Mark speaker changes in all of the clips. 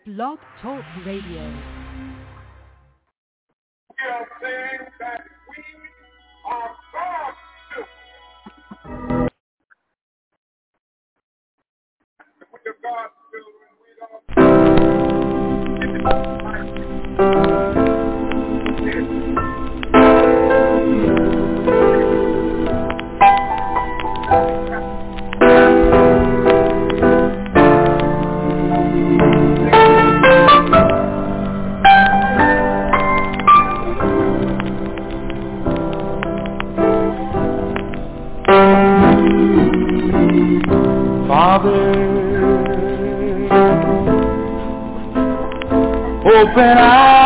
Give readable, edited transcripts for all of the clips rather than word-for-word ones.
Speaker 1: Blog Talk Radio.
Speaker 2: We are saying that we are God's children. We are God's children. We don't.
Speaker 3: Father, open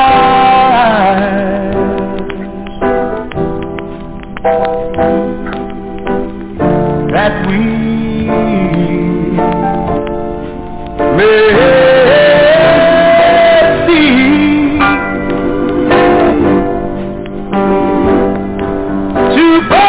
Speaker 3: eyes that we may see to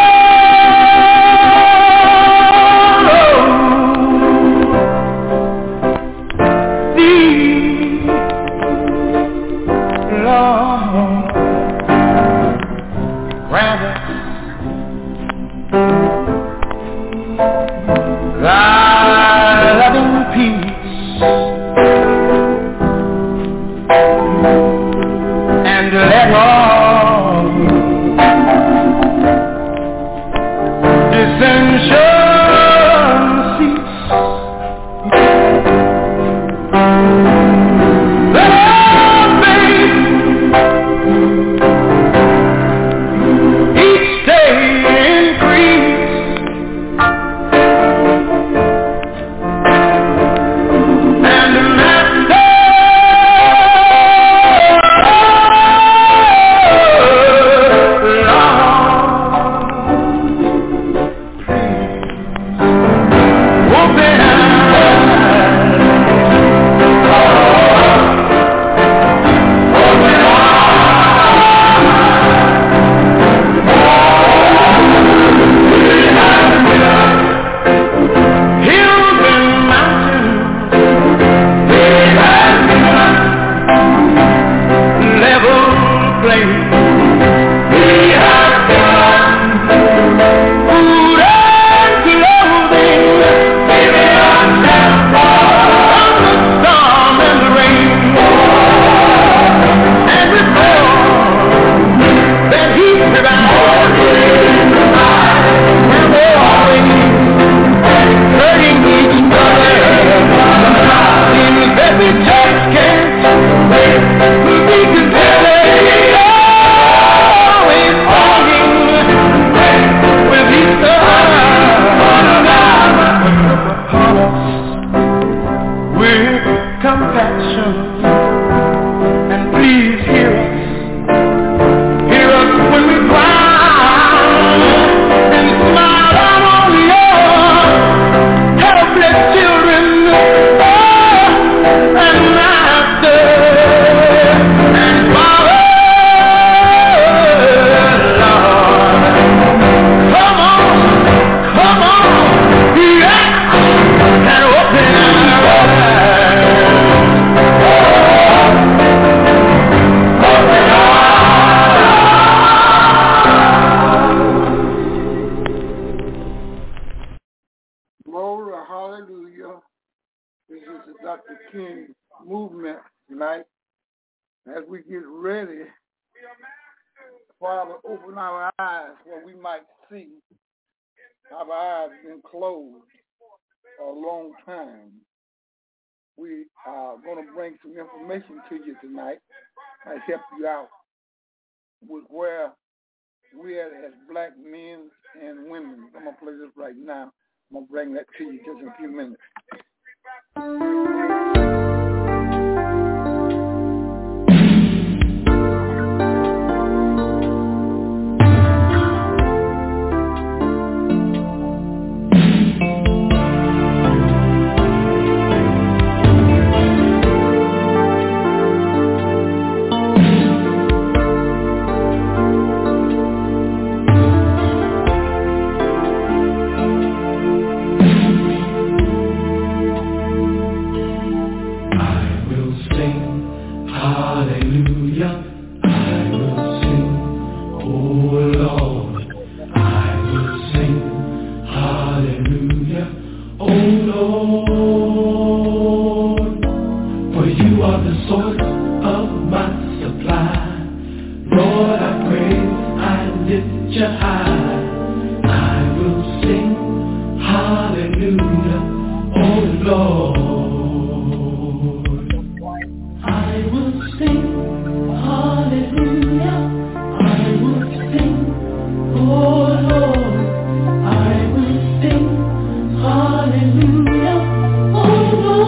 Speaker 2: Closed a long time. We are going to bring some information to you tonight and help you out with where we are as black men and women. I'm going to play this right now. I'm going to bring that to you just in a few minutes.
Speaker 4: are the source of my supply. Lord, I praise, I lift you high. I will sing hallelujah, oh Lord. I will sing hallelujah. I will sing, oh Lord. I will sing hallelujah, oh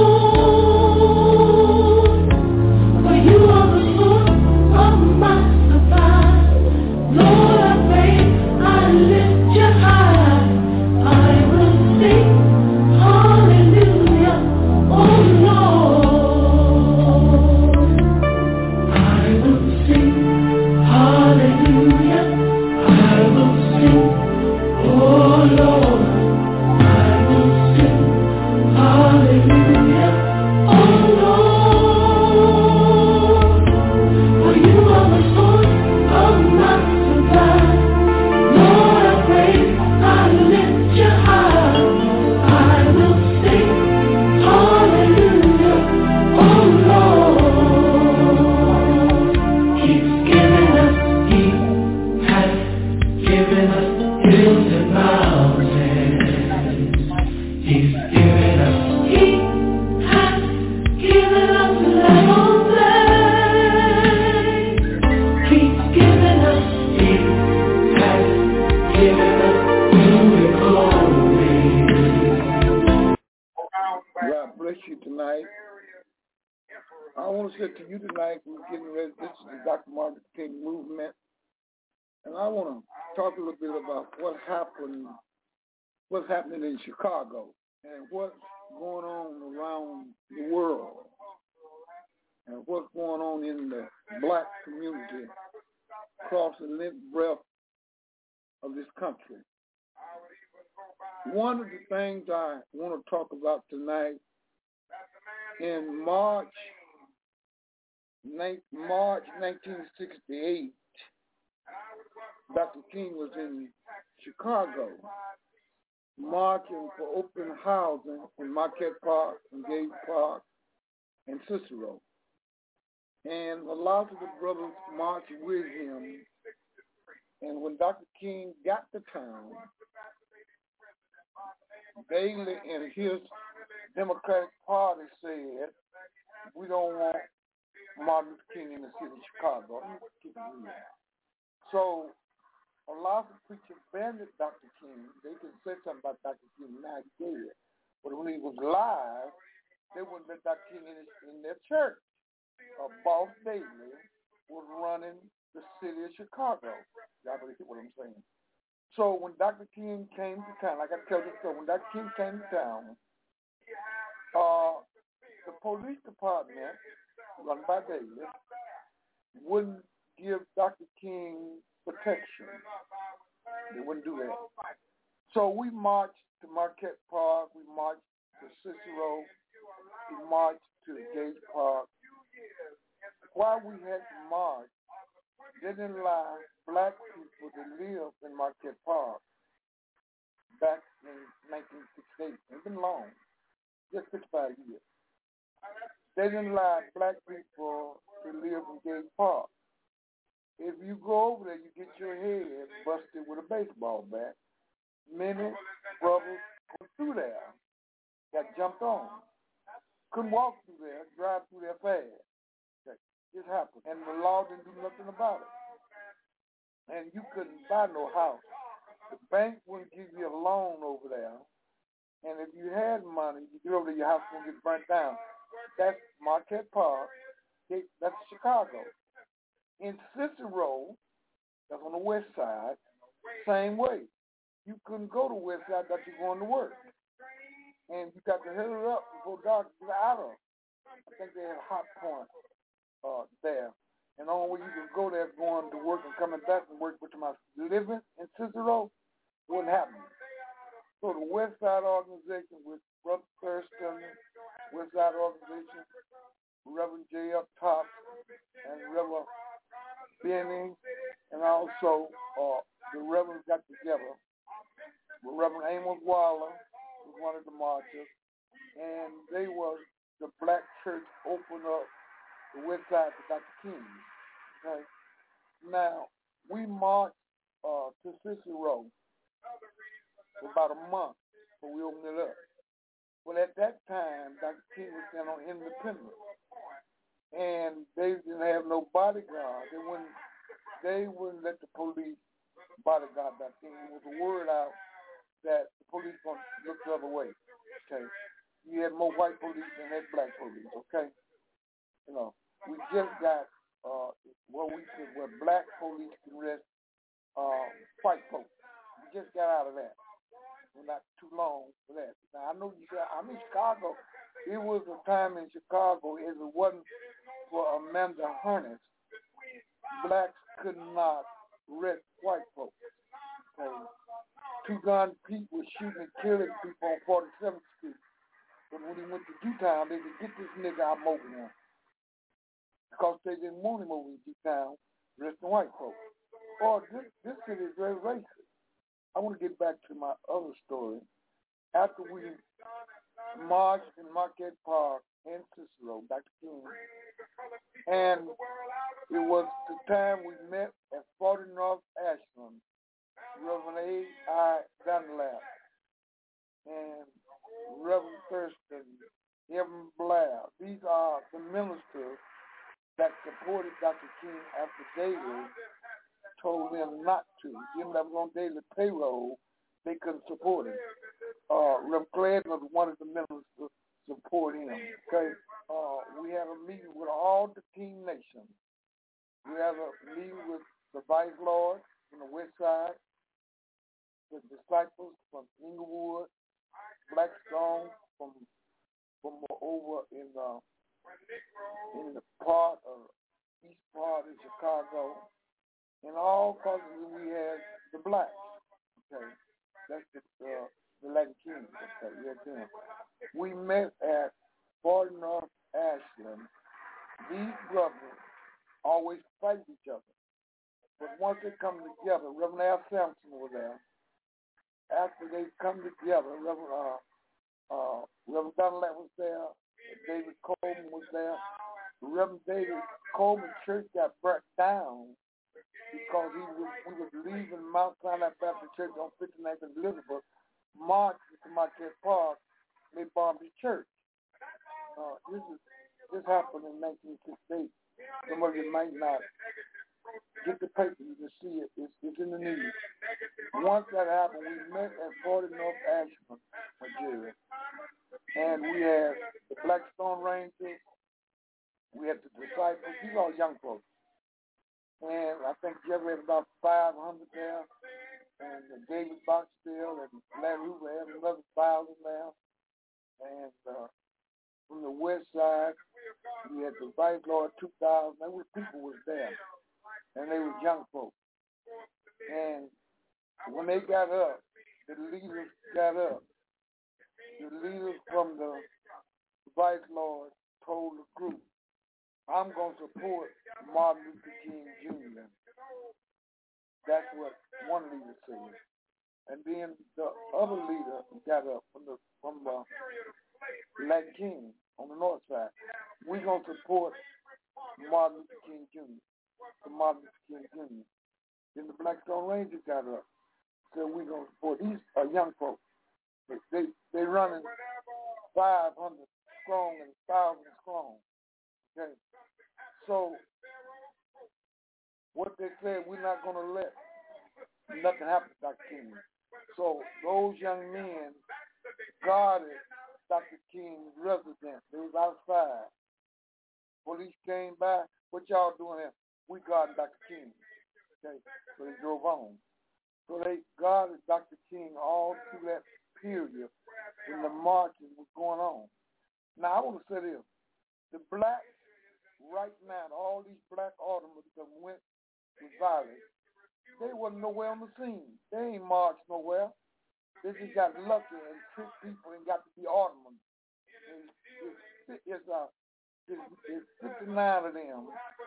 Speaker 4: Lord. For you are the source of my supply. Lord, I praise, I lift you high. I will sing hallelujah, oh Lord. I will sing hallelujah. I will sing, oh Lord. I will sing hallelujah, oh Lord. For you are the source of my supply. Lord, I praise, I lift you high. I will sing hallelujah, oh Lord. He's given us, He has given us hills and mountains. He's given us, He has given us level plains. He's given us, He has given us new glory.
Speaker 2: God bless you tonight. I want to say to you tonight, we're getting ready. This is the Dr. Martin Luther King movement. And I want to talk a little bit about what's happening in Chicago and what's going on around the world and what's going on in the black community across the length and breadth of this country. One of the things I want to talk about tonight, in March 1968, Dr. King was in Chicago marching for open housing in Marquette Park, and Gage Park, and Cicero. And a lot of the brothers marched with him. And when Dr. King got to town, Bailey and his Democratic Party said, we don't want Martin Luther King in the city of Chicago. So a lot of preachers banded Dr. King. They could say something about Dr. King now, he did. But when he was live, they wouldn't let Dr. King in their church. Boss Daly was running the city of Chicago. Y'all better hear what I'm saying. So when Dr. King came to town, like I tell you, when Dr. King came to town, the police department, run by Daly, wouldn't give Dr. King protection. They wouldn't do that. So we marched to Marquette Park, we marched to Cicero, we marched to Gage Park. While we had to march, they didn't allow black people to live in Marquette Park back in 1968. It's been long, just 65 years. They didn't allow black people to live in Gage Park. If you go over there, you get your head busted with a baseball bat. Many brothers went through there, got jumped on. Couldn't walk through there, drive through there fast. This happened, and the law didn't do nothing about it. And you couldn't buy no house. The bank wouldn't give you a loan over there. And if you had money, you get over there, your house won't get burnt down. That's Marquette Park. That's Chicago. In Cicero, that's on the west side, same way. You couldn't go to the west side without you going to work. And you got to hurry up before dark to get out of. I think they had a hot point there. And the only way you could go there going to work and coming back and work with my living in Cicero wouldn't happen. So the West Side Organization with Brother Thurston, West Side Organization, Reverend J. Up Top, and Reverend Benny, and also the Reverends got together. Reverend Amos Waller was one of the marchers, and they were the black church opened up the west side to Dr. King. Okay? Now, we marched to Cicero for about a month before we opened it up. Well, at that time, Dr. King was then on independence. And they didn't have no bodyguard. They wouldn't let the police bodyguard Dr. King. There was a word out that the police going to look the other way. Okay? You had more white police than had black police, okay? You know, we just got what we said where black police can arrest white folks. We just got out of that. We're not too long for that. Now, I know I'm in Chicago. It was a time in Chicago, if it wasn't for Amanda Harness, blacks could not arrest white folks. Okay? Two-gun Pete was shooting and killing people on 47th Street. But when he went to D-Town, they could get this nigga out of Motown. Because they didn't want him over in D-Town, arresting white folks. Oh, this city is very racist. I want to get back to my other story. After we marched in Marquette Park in Cicero, Dr. King, and it was the time we met at 40 North Ashland, Reverend A.I. Dunlap, and Reverend Thurston, Evan Blair. These are the ministers that supported Dr. King after David told them not to. Given that was on daily payroll, they couldn't support him. Rev. Clegg was one of the members to support him. Okay, we had a meeting with all the King nations. We had a meeting with the Vice Lord from the West Side, the disciples from Inglewood, Blackstone from over in the part of east part of Chicago. And all causes we had the blacks. Okay, that's the Latin Kings. Okay, we had them. We met at 40 North Ashland. These brothers always fight each other, but once they come together, Reverend Al Sampson was there. After they come together, Reverend Dunlap was there. David Coleman was there. Reverend David Coleman church got burnt down because we was leaving Mount Sinai Baptist Church on 59th and Elizabeth, marching to Marquette Park. They bombed the church. This happened in 1968. Some of you might not get the paper. You can see it. It's in the news. Once that happened, we met at 40 North Ashland, Nigeria. And we had the Blackstone Rangers. We had the disciples. These are all young folks. And I think Jeffrey had about 500 there. And David Boxfield and Larry Hoover had another 1,000 there. And from the west side, we had the Vice Lord 2,000. People was there. And they were young folks. And when they got up, the leaders got up. The leaders from the Vice Lord told the group, I'm going to support Martin Luther King Jr. That's what one leader said. And then the other leader got up from the Latin King on the north side. We're going to support Martin Luther King Jr. For Martin Luther King Jr. Then the Blackstone Rangers got up. So we're going to support. These are young folks. They running 500 strong and 1,000 strong. Okay. So what they said, we're not going to let nothing happen to Dr. King. So those young men guarded Dr. King's residence. They was outside. Police came by. What y'all doing here? We guarded Dr. King. Okay. So they drove on. So they guarded Dr. King all through that period when the marching was going on. Now I want to say this. The blacks right now, all these black aldermen that went to violence, they wasn't nowhere on the scene. They ain't marched nowhere. They just got lucky and tricked people and got to be aldermen. It's 59 of them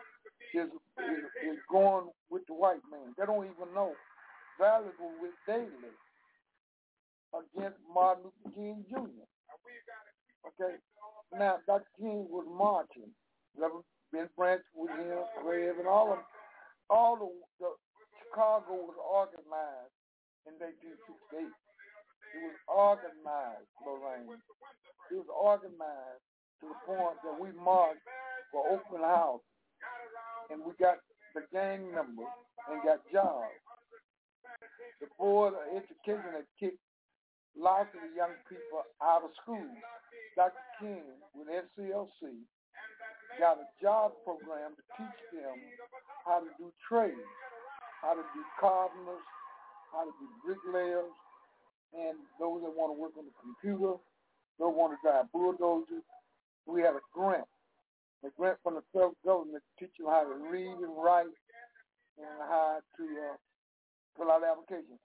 Speaker 2: is going with the white man. They don't even know valuable with daily against Martin Luther King Jr. Okay? Now, Dr. King was marching. Reverend Ben Branch was here, Rev, and all the Chicago was organized in 1968. It was organized, Lorraine. It was organized to the point that we marched for open house, and we got the gang members and got jobs. The Board of Education had kicked lots of the young people out of school. Dr. King with SCLC got a job program to teach them how to do trades, how to be carpenters, how to be bricklayers, and those that want to work on the computer, those want to drive bulldozers. We had a grant from the federal government to teach you how to read and write and how to fill out applications.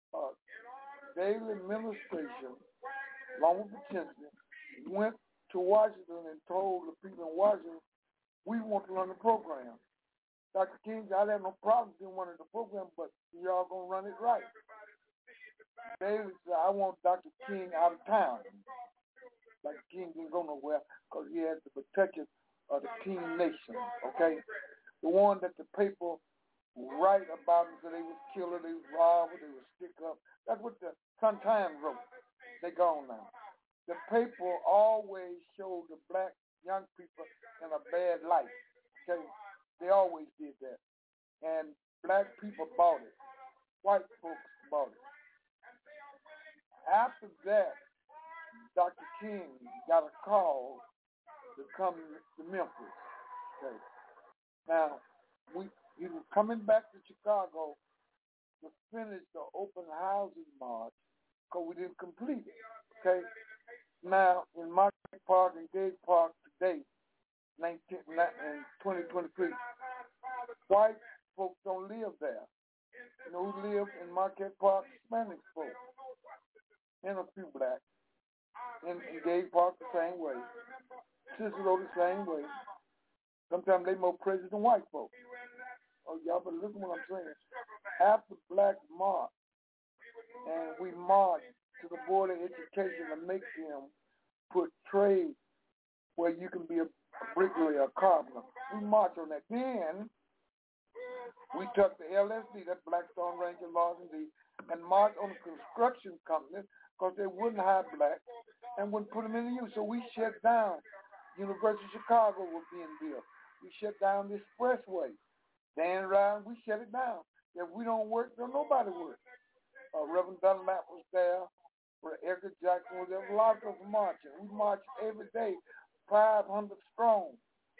Speaker 2: Daily administration, along with Pennsylvania, went to Washington and told the people in Washington, we want to run the program. Dr. King, I have no problem in running the program, but y'all going to run it right. Daily said, I want Dr. King out of town. Dr. King didn't go nowhere because he had the protection of the King Nation, okay? The one that the paper write about them, so they was killer, they was robber, they was stick up. That's what the Sun-Times wrote. They gone now. The paper always showed the black young people in a bad light. Okay, they always did that, and black people bought it. White folks bought it. After that, Dr. King got a call to come to Memphis. Okay, now he was coming back to Chicago to finish the open housing march because we didn't complete it. Okay. Now, in Marquette Park and Gage Park today, in 2023, white folks don't live there. You know who live in Marquette Park? Hispanic folks. And a few blacks. In Gage Park the same way. Cicero the same way. Sometimes they more crazy than white folks. Oh, y'all better listen to what I'm saying. After Black March, and we marched to the Board of Education to make them put trades where you can be a bricklayer, a carpenter. We marched on that. Then we took the LSD, that Blackstone Ranger Laws and D, and marched on the construction companies because they wouldn't hire blacks and wouldn't put them in use. So we shut down. University of Chicago was being built. We shut down the expressway. Dan Ryan, we shut it down. If we don't work, don't nobody work. Reverend Dunlap was there. Edgar Jackson was there. A lot of us marching. We marched every day, 500 strong.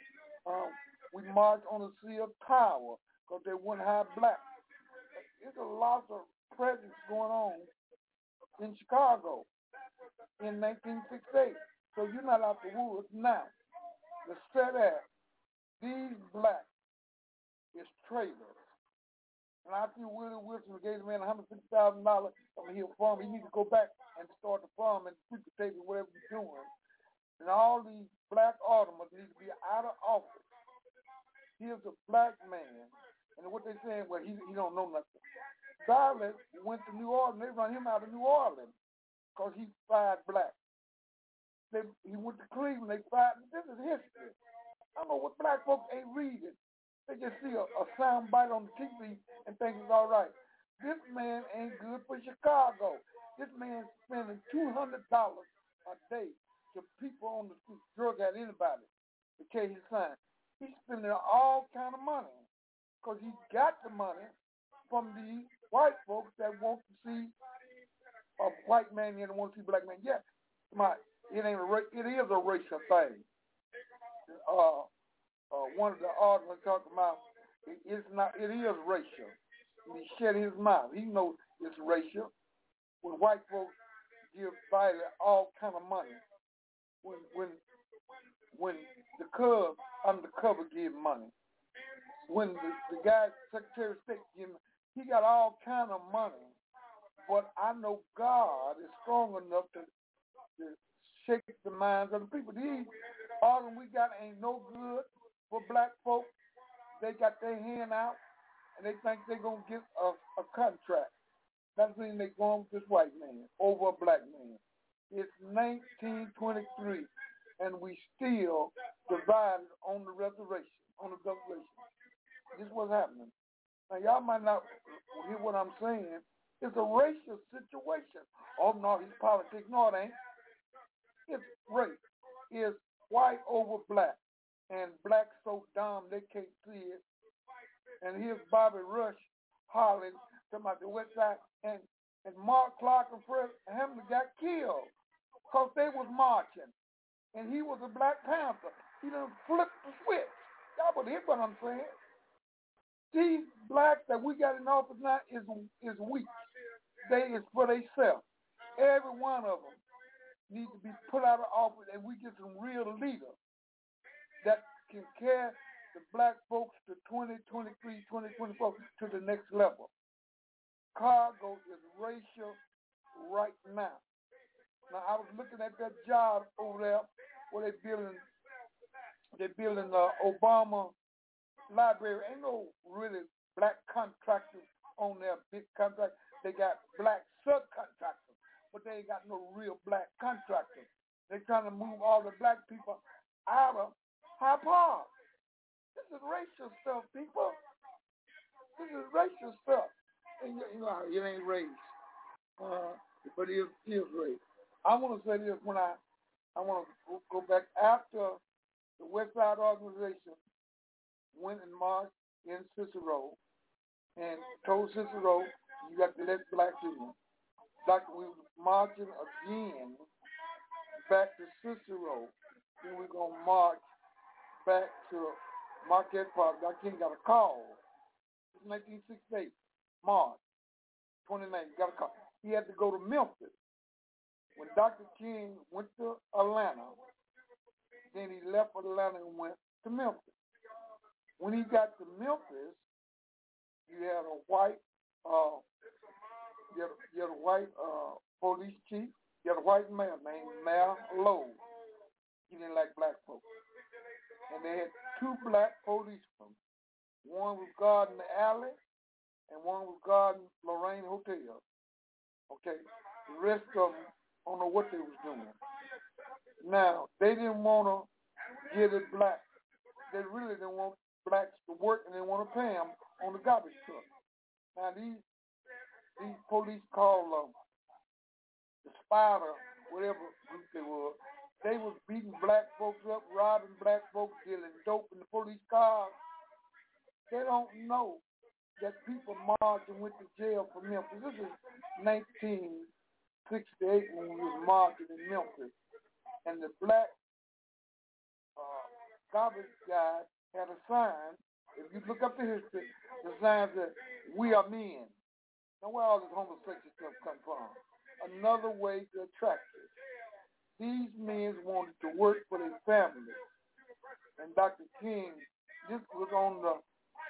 Speaker 2: We marched on the Seal Tower because they wouldn't have blacks. There's a lot of presence going on in Chicago in 1968. So you're not out the woods now. The set at these blacks is traitors. And I feel Willie Wilson gave the man $150,000 from a hill farm. He needs to go back and start the farm and sweep the table, whatever he's doing. And all these black aldermen need to be out of office. Here's a black man, and what they're saying, well, he don't know nothing. Garland went to New Orleans. They run him out of New Orleans because he fired black. He went to Cleveland. They fired him. This is history. I don't know what black folks ain't reading. They just see a sound bite on the TV and think it's all right. This man ain't good for Chicago. This man's spending $200 a day to people on the street, drug at anybody to carry his sign. He's spending all kind of money because he got the money from the white folks that want to see a white man and want to see a black man. Yeah, it is a racial thing. One of the arguments talking about it is racial. He shut his mouth. He knows it's racial. When white folks give Biden all kind of money, when the Cubs undercover give money, when the guy Secretary of State give him, he got all kind of money. But I know God is strong enough to shake the minds of the people. These arguments we got ain't no good for black folks. They got their hand out, and they think they're going to get a contract. That means they're going with this white man over a black man. It's 1923, and we still divided on the reservation. This is what's happening. Now, y'all might not hear what I'm saying. It's a racial situation. Oh, no, it's politics. No, it ain't. It's race. It's white over black. And black so dumb they can't see it. And here's Bobby Rush hollering talking about the West Side. And Mark Clark and Fred Hampton got killed because they was marching. And he was a Black Panther. He done flipped the switch. Y'all would hear what I'm saying. These blacks that we got in office now is weak. They is for themselves. Every one of them needs to be put out of office, and we get some real leaders that can carry the black folks to 2023, 2024 to the next level. Chicago is racial right now. Now I was looking at that job over there where they're building Obama library. Ain't no really black contractors on their big contract. They got black subcontractors, but they ain't got no real black contractors. They're trying to move all the black people out of High Park. This is racial stuff, people. This is racial stuff. And you know, it ain't race, but it is race. I want to say this when I want to go back after the West Side Organization went and marched in Cicero and told Cicero, you got to let blacks in. Like we were marching again back to Cicero, then we're going to march back to Marquette Park. Dr. King got a call. It's 1968, March 29th, got a call. He had to go to Memphis. When Dr. King went to Atlanta, then he left Atlanta and went to Memphis. When he got to Memphis, you had a white, police chief. You had a white mayor named Mayor Lowe. He didn't like black folks. And they had two black policemen. One was guarding the alley, and one was guarding Lorraine Hotel. Okay, the rest of them, I don't know what they was doing. Now, they didn't want to get it black. They really didn't want blacks to work, and they want to pay them on the garbage truck. Now, these police called the Spider, whatever group they were, they was beating black folks up, robbing black folks, dealing dope in the police cars. They don't know that people marched and went to jail for Memphis. This is 1968 when we was marching in Memphis. And the black garbage guy had a sign. If you look up the history, the sign said, "We are men." Now where all this homosexual stuff come from? Another way to attract it. These men wanted to work for their families. And Dr. King, this was on the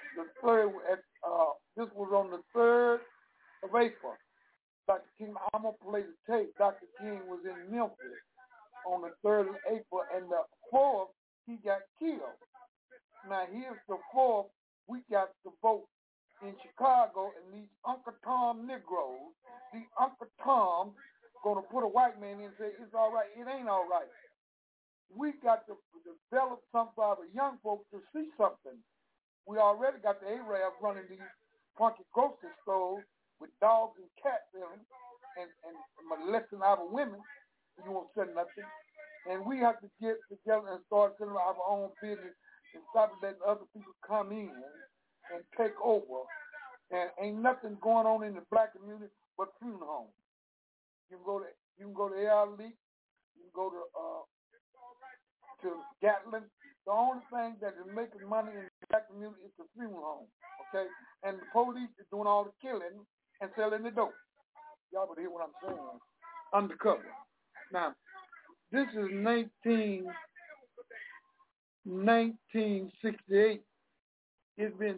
Speaker 2: 3rd of April. Dr. King, I'm going to play the tape. Dr. King was in Memphis on the 3rd of April, and the 4th, he got killed. Now, here's the 4th, we got to vote in Chicago, and these Uncle Tom Negroes, the Uncle Tom going to put a white man in and say, it's all right. It ain't all right. We got to develop something for our young folks to see something. We already got the Arabs running these funky grocery stores with dogs and cats in them and molesting our women. You won't say nothing. And we have to get together and start setting our own business and stop letting other people come in and take over. And ain't nothing going on in the black community but funeral homes. You can go to Air Leak, you can go to Gatlin. The only thing that is making money in the black community is the funeral home, okay? And the police is doing all the killing and selling the dope. Y'all would hear what I'm saying. Undercover. Now, this is 1968. It's been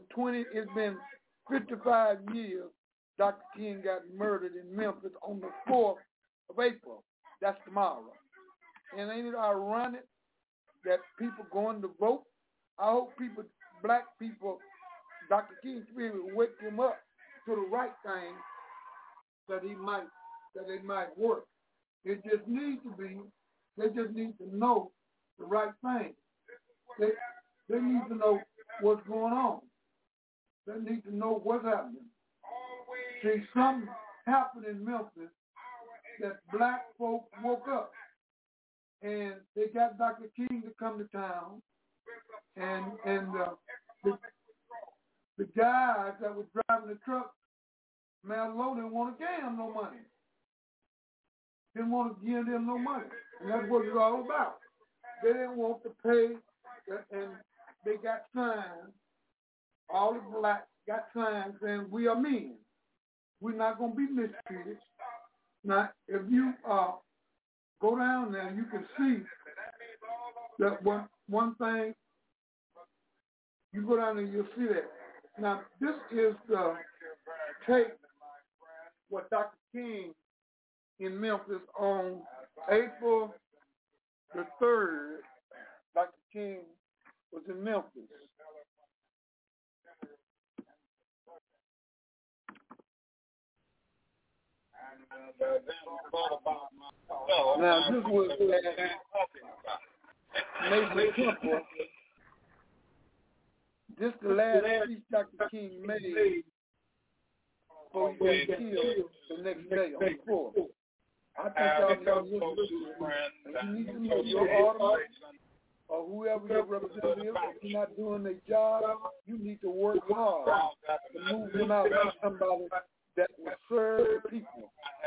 Speaker 2: 55 years. Dr. King got murdered in Memphis on the 4th of April. That's tomorrow. And ain't it ironic that people going to vote? I hope people, black people, Dr. King's spirit will wake them up to the right thing that it might work. It just needs to be, they just need to know the right thing. They need to know what's going on. They need to know what's happening. See, something happened in Memphis that black folk woke up. And they got Dr. King to come to town. And the guys that was driving the truck, man, Lowe didn't want to give them no money. Didn't want to give them no money. And that's what it's all about. They didn't want to pay, and they got signs. All the blacks got signs saying, we are men. We're not going to be mistreated. Now, if you go down there, you can see that one thing, you go down there, you'll see that. Now, this is the tape what Dr. King in Memphis on April the 3rd, Dr. King was in Memphis. Now, this was Mason Temple. This is the last speech Dr. King made before he got killed the next day on the 4th. I think y'all know this. You need to know your alderman or whoever your representative is. If you're not doing their job, you need to work hard to move them out to somebody that will serve the people.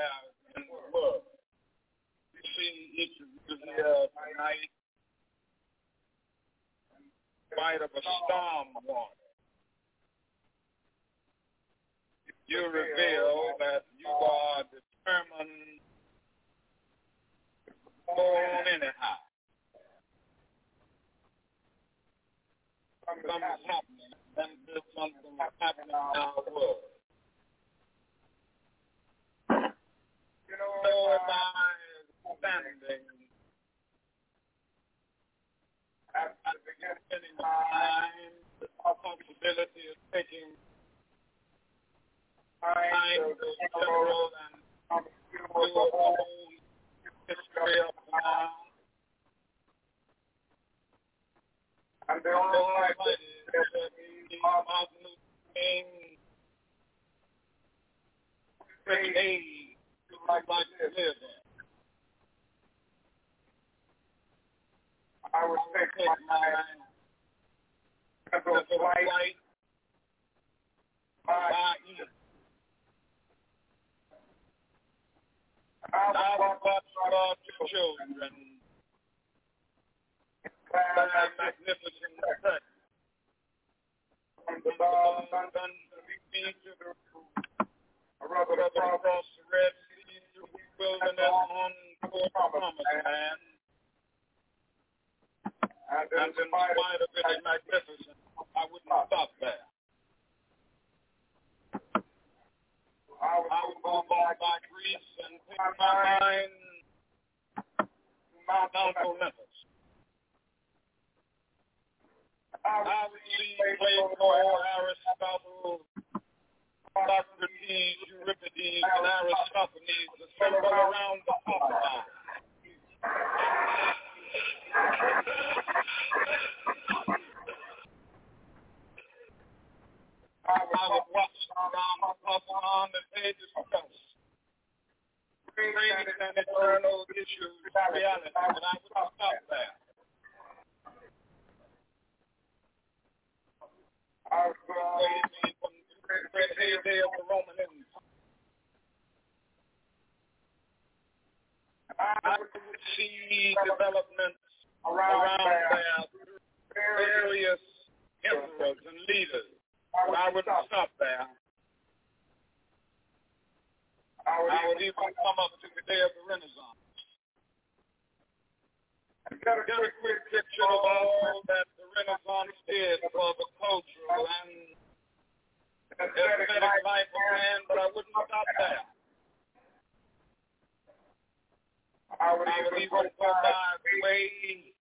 Speaker 5: You see, it's here tonight, in spite of a storm warning. You reveal that you are determined to go on anyhow. Something is happening, and there's something happening in our world. You know, if I'm standing at the beginning of time, the possibility of taking time to general and do a whole history of now. And the Almighty said, Martin Luther King, age like to live in. I would take my mental flight by ear. I would watch our two children that magnificent set. From the sun to the beach to the rubber across the Red Sea through the wilderness on toward the promised land. And in spite of it magnificent, I wouldn't stop there. I would go by Greece and take my mind down to Olympus. I would see Plato, Aristotle, Socrates, Euripides, and Aristophanes assemble around the top of it. I would watch around the top on the pages of us, bringing an eternal issue to reality, but I would not stop there. I would save me from the great heyday of the Roman Empire. I would see developments around there through various emperors and leaders. But I would not stop there. I would even come up to the day of the Renaissance. Get a quick picture of all that the Renaissance did for the cultural and aesthetic life of man, but I wouldn't stop there. I would even go by the way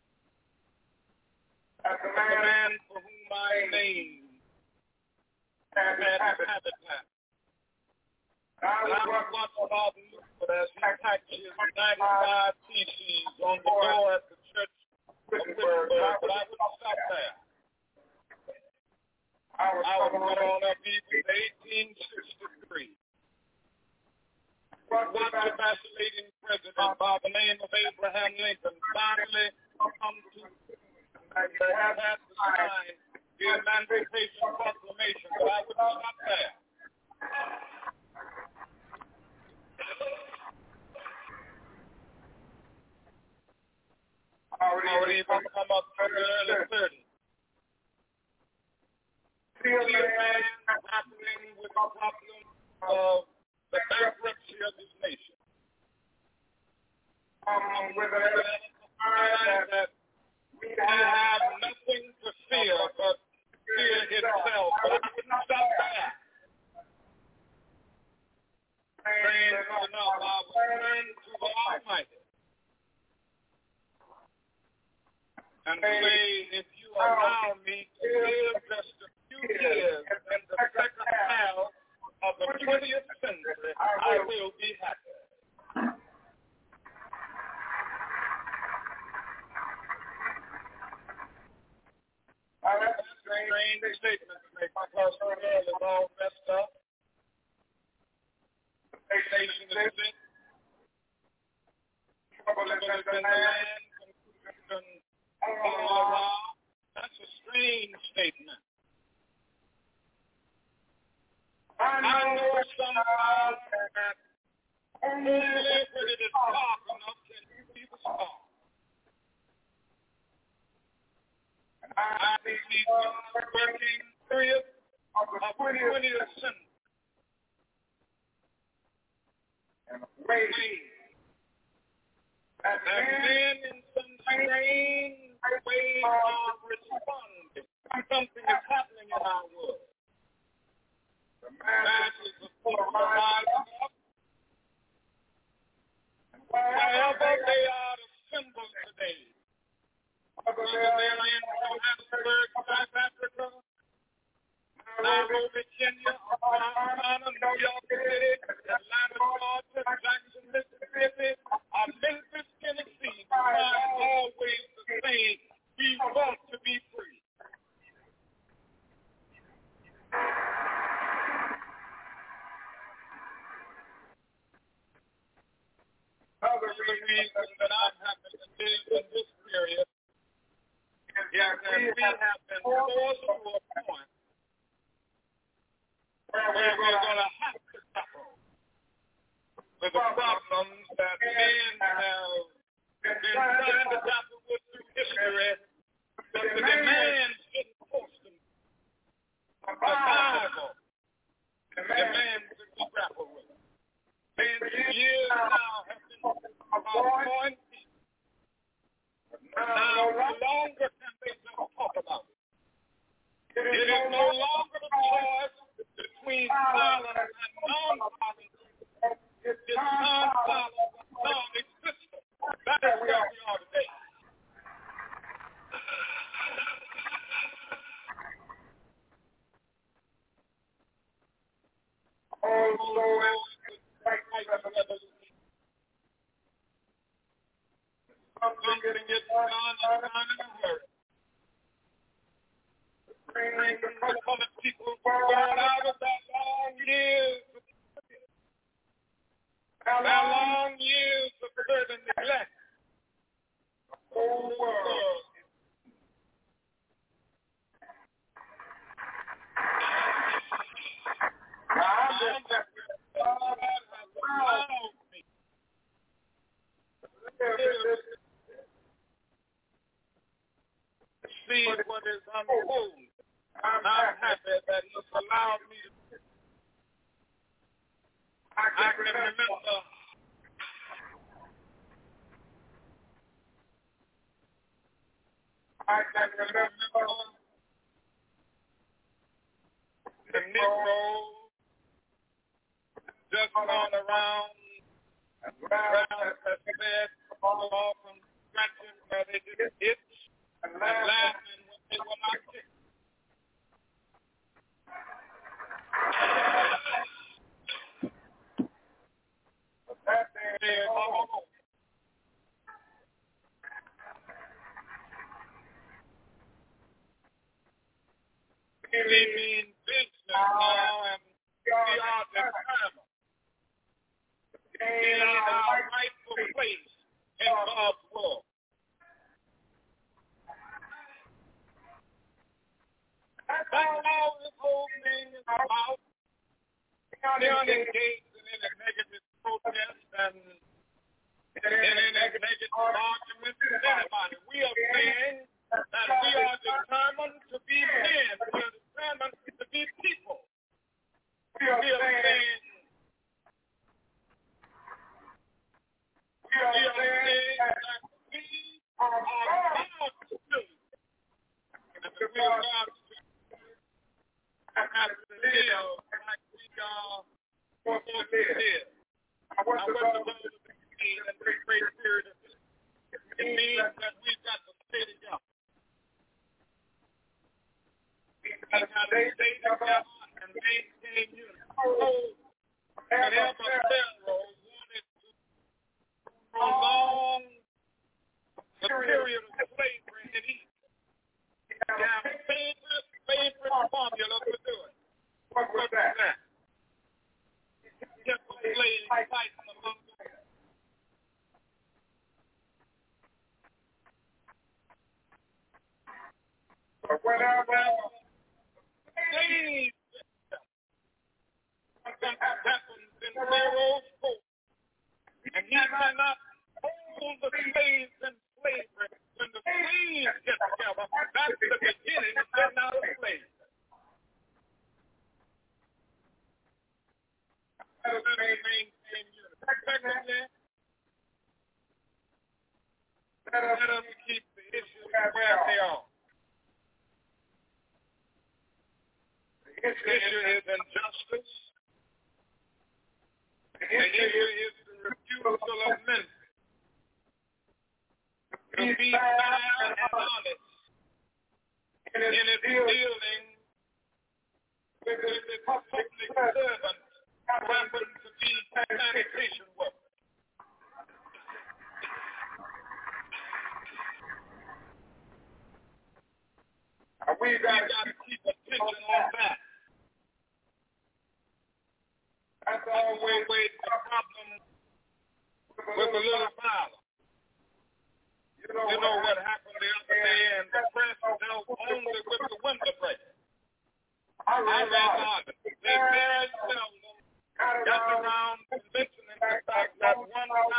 Speaker 5: as the man for whom I name had habitat. I would watch Martin Luther as he packed his 95 theses on the door at the church Wittenberg, but I wouldn't stop there. I was going on up even to 1863. What the vacillating president by the name of Abraham Lincoln finally come to had to sign the Emancipation Proclamation, but I wouldn't stop there. I would even come up to the early 30s. Still man grappling with the problem of the bankruptcy of this nation. With a mind that we have nothing to fear but fear itself. But I wouldn't stop there. Strange enough, I would turn to the Almighty and say, if you allow me to live just a few years in the second half of the 20th century, I will be happy. That's a strange statement to make because the world is all messed up. The nation is sick. Trouble is in the land. Confusion all around. That's a strange statement. I know somehow that only when it is dark enough can you see the star. I see the working period of the 20th century. And a way that men in some strange way are responding. Something is happening in our world. The masses of people are rising up. And wherever they are assembled today, whether they're in Johannesburg, South Africa, Nairobi, Kenya, Ghana, New York City, Atlanta, Georgia, Jackson, Mississippi, or Memphis, Tennessee, find always the same. We want to be free. Another reason that I'm happy to live in this period is that we have been forced to a point where we're going to have to tackle with the problems that men have been trying to tackle with through history, but the demands didn't force them. Survival demands that we grapple with. And years now have been point. Now no longer can they just talk about it. It is no longer the choice between violence and non-violence. It's non-violence and non-existent. That is where we are today. Also, something gets done and done in a hurry. Bring the colored people born out of their long years of burden neglect. The whole world. See what is unfolding. I'm happy that he's allowed me to. I can remember the Negroes just gone around and round as said, all off from scratching where they did itch and laughing when they were not kicked. But that day is all over. mean business now, and we are determined to gain our rightful place in God's world. That's all this whole thing is about. They're engaged in any negative protest and any negative arguments with anybody. We are saying that we are determined to be men. We are determined to be people. We are saying that we are God's children. And that we are God's children and have to live like we are supposed to live. Now, what the Lord means in this great period of this, it means that we've got to stay together. We've got to stay together and maintain unity. Whenever Pharaoh wanted to prolong the period of slavery in Egypt, their favorite formula for doing. What was that? Kept the slaves fighting among them. But whenever slaves, something happens in Pharaoh's court, and he cannot hold the slaves in slavery. When the slaves get together, that's the beginning of getting out of slavery. Let us maintain unity. Secondly, let us keep the issues where they are. The issue is injustice. The issue is the refusal of men to be fair and honest in its dealing with its public servants who happen to be sanitation workers. We've got to keep attention on that. That's always the problem with the little violence. You know what happened the other day, and the press dealt only with the window break. I read articles. They very seldom got around to mentioning the fact that 1,300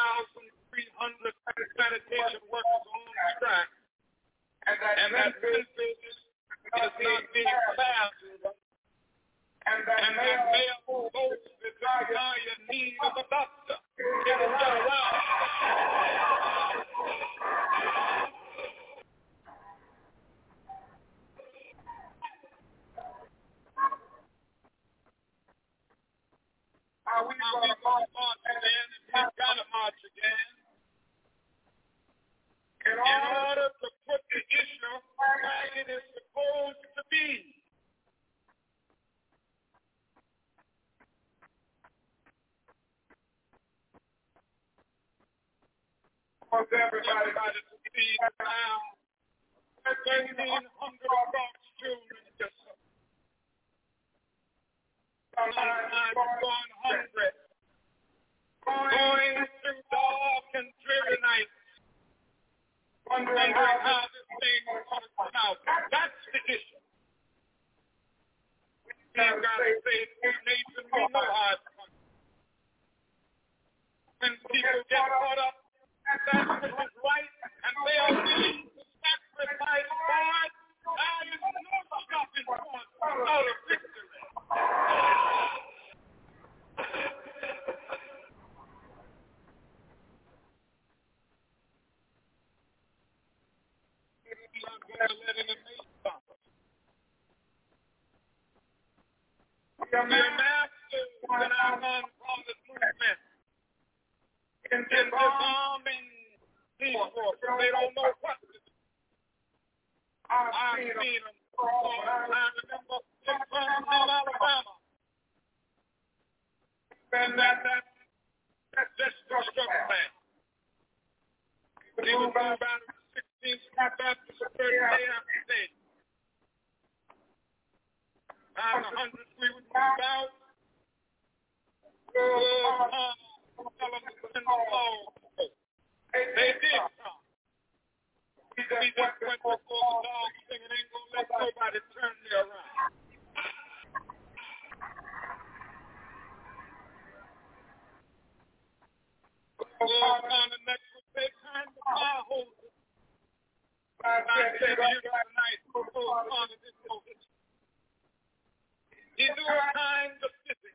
Speaker 5: sanitation workers are on strike, and that Memphis is not being fair to them, and that Mayor Bowles is now in need of a doctor. Get around. We're going to march again, and we've got to march again in order to put the issue where it is supposed to be. I want everybody to see now 1,300 Bronx children just sometimes going hungry, going through dark and dreary nights, wondering how this thing is going to come out. That's the issue. We've got to say to the nation, we know how it's coming. When people get caught up, that's what is right, and they are willing to sacrifice for it. There is no stopping point out of victory. I'm not going to let anything stop us. We are masters in our non-partisan movement. In disarming these forces, they don't know what to do. I've seen them. I remember in Alabama. And that just struck me. He was moved out of the 16th Street Baptist 30 day after day. hundreds we would move out. They did come. We just went before the dog singing, ain't gonna let nobody turn me around. On the next day, time to fire hoses. I said to you tonight, he knew a kind of physics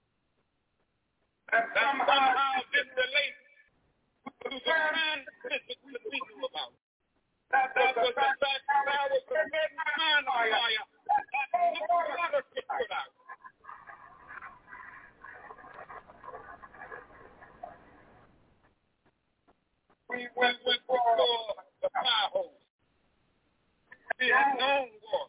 Speaker 5: that somehow didn't relate to the kind of physics that we knew about. That was the fact that I was the certain kind of fire that no water could put out. We went before the fire hose. We had known war.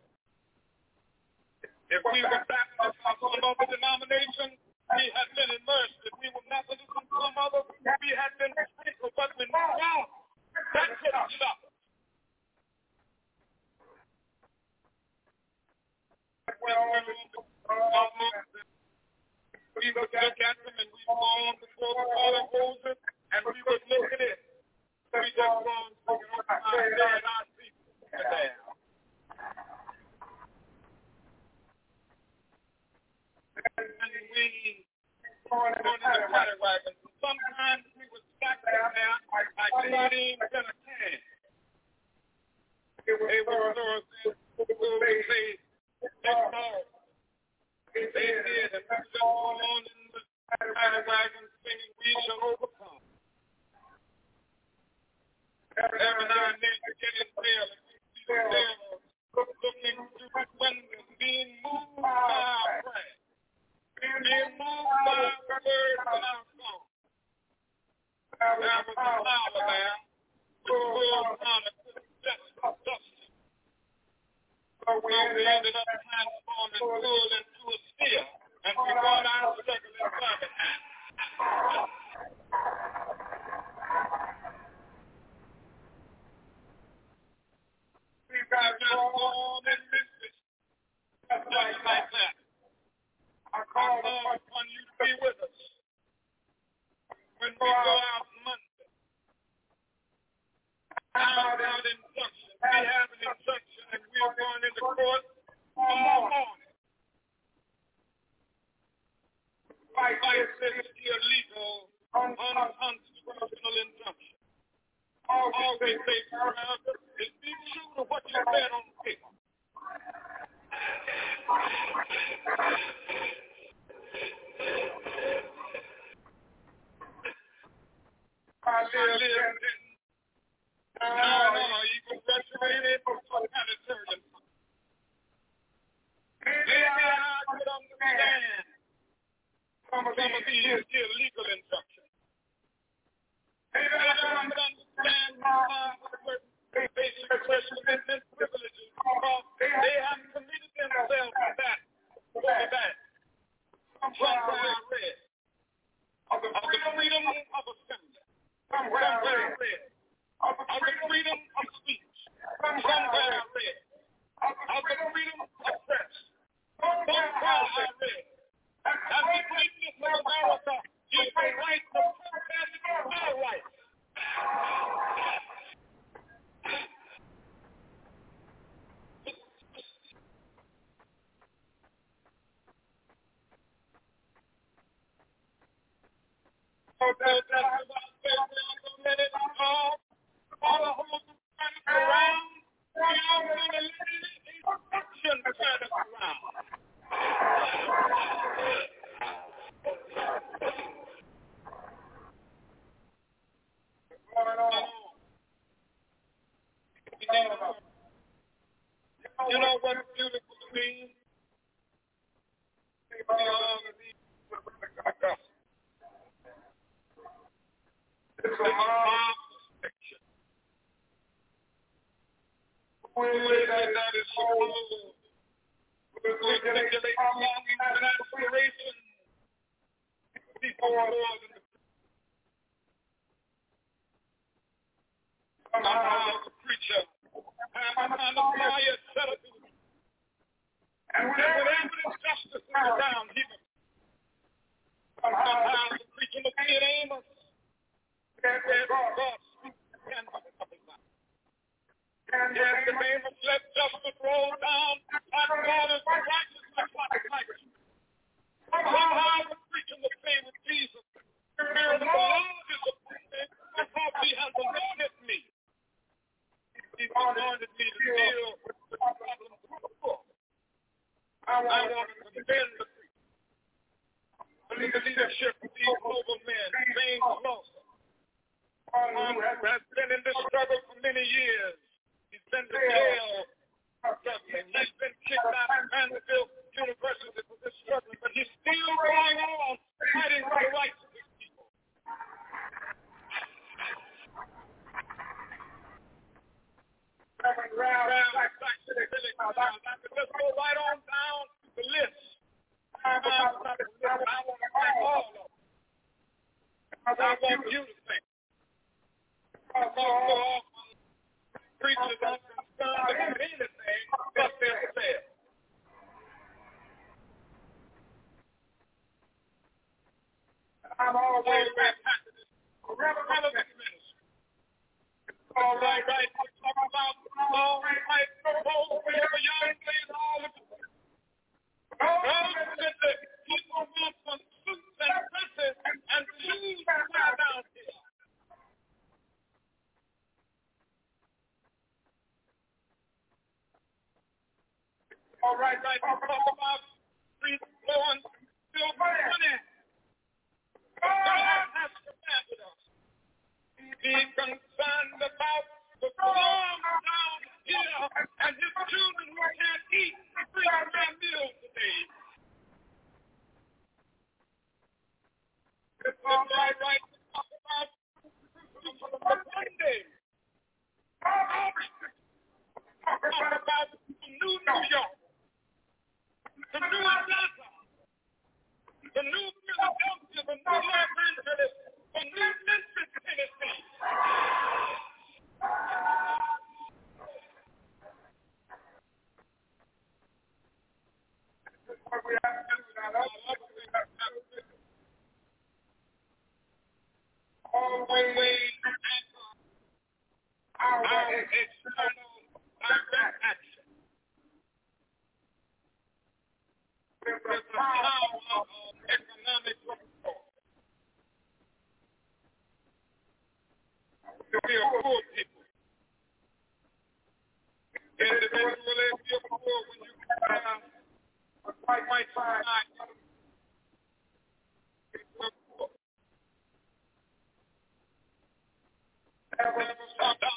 Speaker 5: If we were Baptist or some other denomination, we had been immersed. If we were Methodist or some other, we had been sprinkled. But we knew wrong. That couldn't stop us. We would look at them and we would go on before the fire hoses and we would look at it. We just go on singing on our dead, our people there. And we going in the paddy wagon. Sometimes we would stack down there like sardines in a can. They would say, they did, and we just go on in the paddy wagon singing, we shall overcome. Every now and then you get in there and you see the devil looking through the windows, being moved by our prayer, being moved by the words of our song. There was a flower there, which was on a dusty. So we ended up transforming wool into a steel, and we brought our circle in service. We got on in Memphis, just like that. I call upon you to be with us when we go out Monday. Out induction. We have an induction and we are going into court tomorrow morning. Fight this illegal, unconstitutional injunction. All we say forever is be true to what you said on the paper. I lived in even graduated from sanitarium. Maybe I could understand some of these illegal instructions. Maybe I could understand basic First Amendment privileges because they have committed themselves to that. Somewhere I read of the freedom of assembly. Somewhere I read of the freedom of speech. Somewhere I read of the freedom of press. Somewhere I read that the greatness of America is the right to protest our rights. So that's about a minute all the whole turn around. We are going to let instruction turn us around. You know what beautiful means? It's a marvelous picture. That is so old. We articulate longing and aspiration before more than the somehow the preacher has a kind of fire set up And whenever injustice is around, even sometimes the preacher will be in Amos. Where God speaks and yes, the Amos let justice roll down, and God is righteousness like lightning. Somehow the preacher will say with Jesus, Spirit of the Lord is upon me, because he has anointed me. He's anointed me to deal with the problems of the poor. I want to commend the preacher under the leadership of these global men, James Lawson, who has been in this struggle for many years. He's been to jail struggling. He's been kicked out of Vanderbilt University for this struggling, but he's still going on fighting for the rights of his people. I could just go right on down the list. I want to thank all of them. I want you to think. Because so often preachers are concerned about anything but themselves. I'm always happy to relevant ministry. All right, to talk about all right, roles for every young lady, all of it. People want some suits and dresses and shoes to wear down here. All right, to talk about street blowing silver money. God has commanded us to be concerned about the farm down here and his children who can't eat 3 meals a day. It's all right to talk about Monday. Talk about the new New York, the new Atlanta, the new Philadelphia, the new Los Angeles, the new Memphis, Tennessee. Always our external direct action with the power of economic support. We are poor people. Individually, if you're poor, when you have a white side, you're poor. Never stop out.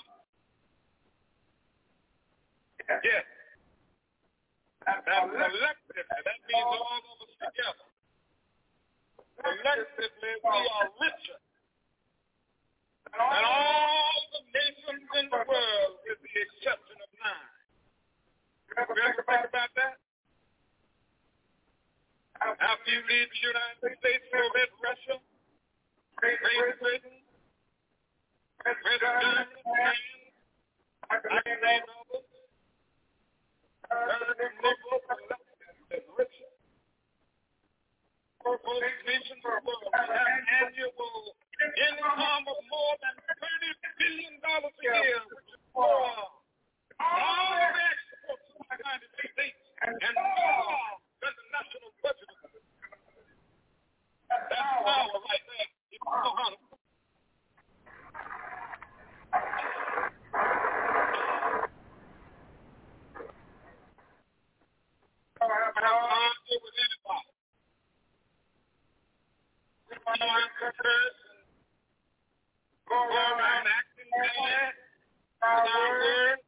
Speaker 5: Yes. That's collectively, that means all of us together. Collectively, we are richer than all the nations in the world, with the exception of 9. You ever think about that? After you leave the United States, you'll hit Russia, Great Britain, Great Germany, I can name others. Richer. For these nations of the world, we have an annual income of more than $30 billion a year, which is more all the exports of the United States and more than the national budget. That's power right there. You know how to. Argue with anybody. We want to curse and go around acting bad with our words.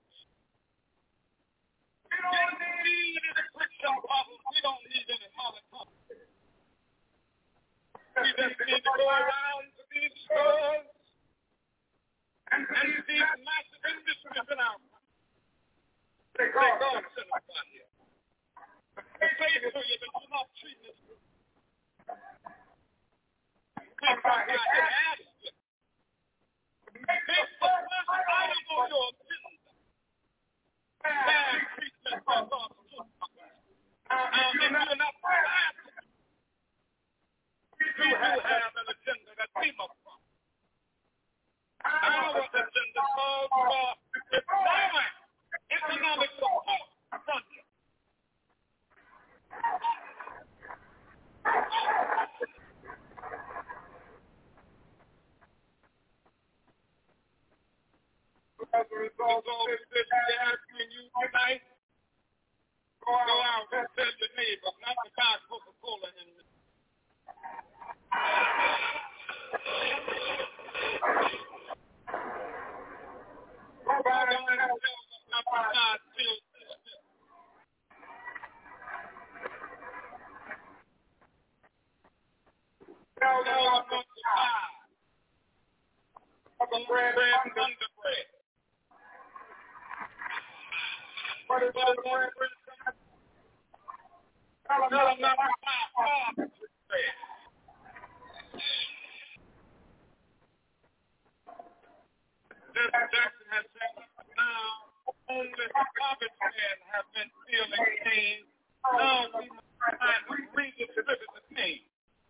Speaker 5: We don't need any friction problems. We don't need any politics. We just need to go around to these stores and these massive industries in our country. Say, God, send us out here. They say to you that you're not treating this good. We come here and ask you. Make the first item on your agenda. Bad treatment by God's children. Also, this is asking you tonight, go out and tell your neighbors not to buy Coca-Cola in this. Tell them not to buy bread and underbread. What is that bread? Tell them not to buy bread. Jackson has said now only the garbage men have been feeling pain. Now we must try to redistribute the pain.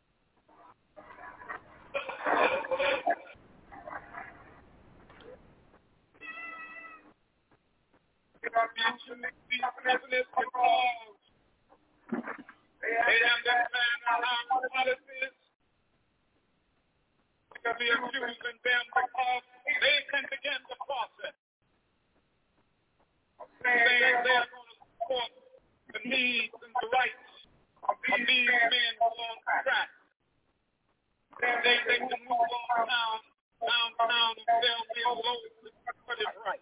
Speaker 5: These presidents because they understand our policies. Because we are accusing them because they can begin the process. Saying they're going to support the needs and the rights of these men who are on track. They can move on downtown and tell me what is right.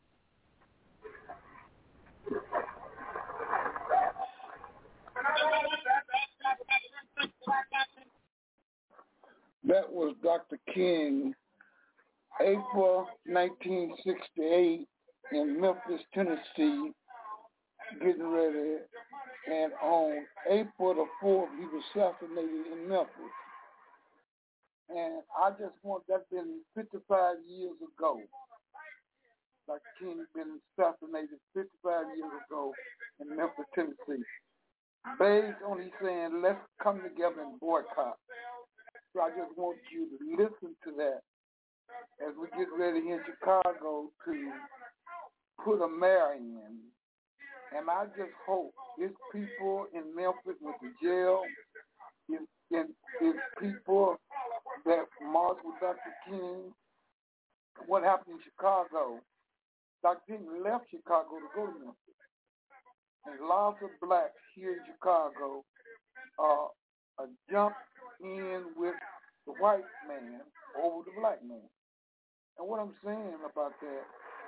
Speaker 2: That was Dr. King, April 1968 in Memphis, Tennessee, getting ready. And on April the 4th, he was assassinated in Memphis. And I just want that been 55 years ago. Dr. King been assassinated 55 years ago in Memphis, Tennessee. Based on he saying, let's come together and boycott. So I just want you to listen to that as we get ready in Chicago to put a mayor in. And I just hope it's people in Memphis with the jail, it's people that march with Dr. King. What happened in Chicago, Dr. King left Chicago to go to Memphis. And lots of blacks here in Chicago jumped in with the white man over the black man. And what I'm saying about that,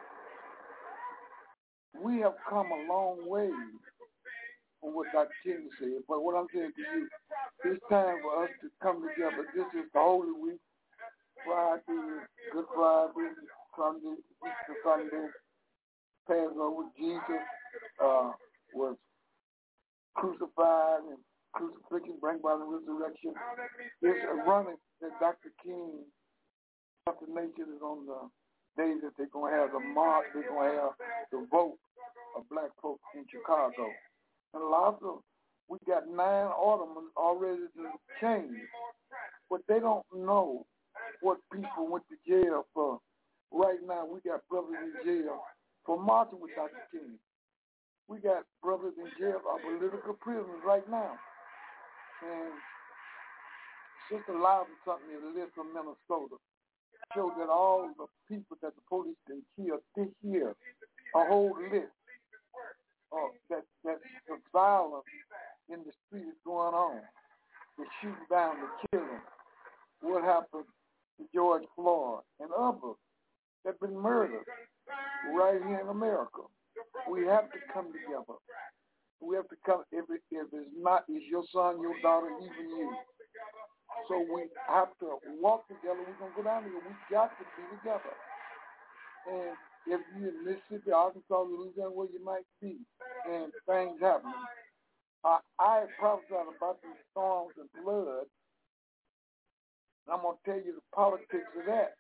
Speaker 2: we have come a long way from what Dr. King said. But what I'm saying to you, it's time for us to come together. This is the Holy Week, Friday, Good Friday, Sunday, Easter Sunday, Passover. Jesus was crucified and crucifixion, bring by the resurrection. It's a running that Dr. King, Dr. Nation is on the day that they're going to have the march, they're going to have the vote of black folks in Chicago. And a lot of, we got 9 aldermen already to change, but they don't know what people went to jail for. Right now, we got brothers in jail for marching with Dr. King. We got brothers in jail are political prisoners right now. And Sister Loudon sent me a list from Minnesota. Showed that all the people that the police can kill this year, a whole list of that the violence in the street is going on. The shooting down, the killing. What happened to George Floyd and others that have been murdered right here in America. We have to come together. We have to come, if it's not, it's your son, your daughter, even you. So we have to walk together. We're going to go down here. We got to be together. And if you're in Mississippi, Arkansas, Louisiana, where you might be, and things happen, I prophesied about these storms and floods. And I'm going to tell you the politics of that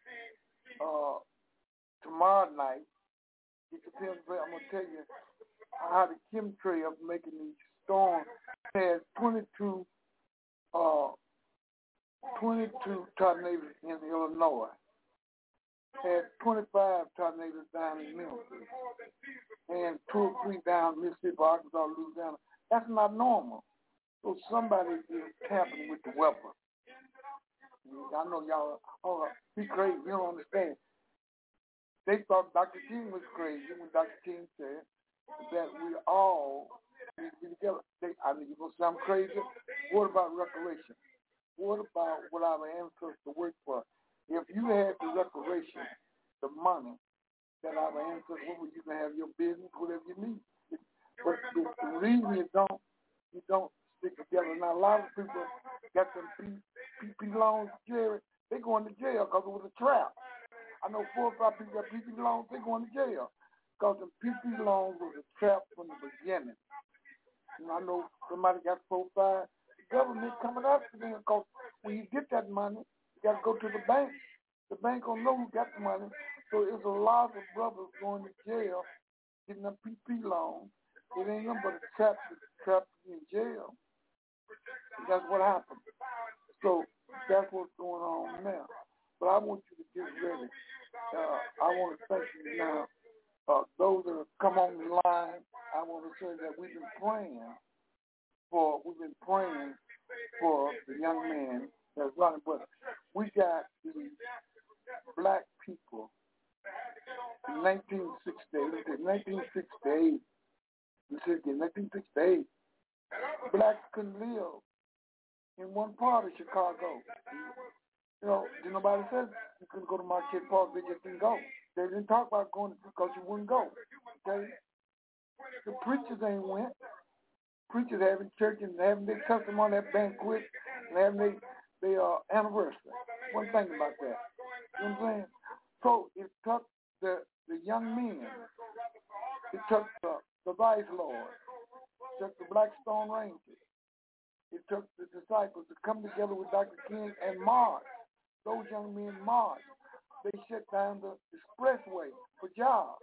Speaker 2: tomorrow night. It depends, but I'm going to tell you how the chemtrails making these storms. There's 22 tornadoes in Illinois. Had 25 tornadoes down in Memphis. And 2 or 3 down Mississippi, Arkansas, Louisiana. That's not normal. So somebody is tampering with the weather. I know y'all be crazy. You don't understand. they thought Dr. King was crazy when Dr. King said that we all need to be together. I mean, you're going to sound crazy. What about reparations? What about what our ancestors worked for? If you had the reparations, the money that our ancestors, you can have your business, whatever you need. But the reason you don't stick together. Now, a lot of people got them PP loans, Jerry. They going to jail because it was a trap. I know 4 or 5 people got PP loans. They going to jail because the PP loans was a trap from the beginning. And I know somebody got 4 or 5. The government coming after them because when you get that money, you got to go to the bank. The bank don't know who got the money. So it's a lot of brothers going to jail, getting a PP loan. It ain't nothing but a trap in jail. And that's what happened. So that's what's going on now. But I want you to get ready. I want to thank you now. Those that have come on the line, I want to say that we've been praying for the young man that's running. But we got the black people in 1968. Blacks couldn't live in one part of Chicago. You know, did nobody say you couldn't go to Marquette Park, they just didn't go. They didn't talk about going because you wouldn't go. Okay? The preachers ain't went. Preachers having church and having their testimony at banquet and having their anniversary. One thing about that. You know what I'm saying? So it took the young men. It took the Vice Lord. It took the Black Stone Rangers. It took the disciples to come together with Dr. King and march. Those young men marched. They shut down the expressway for jobs.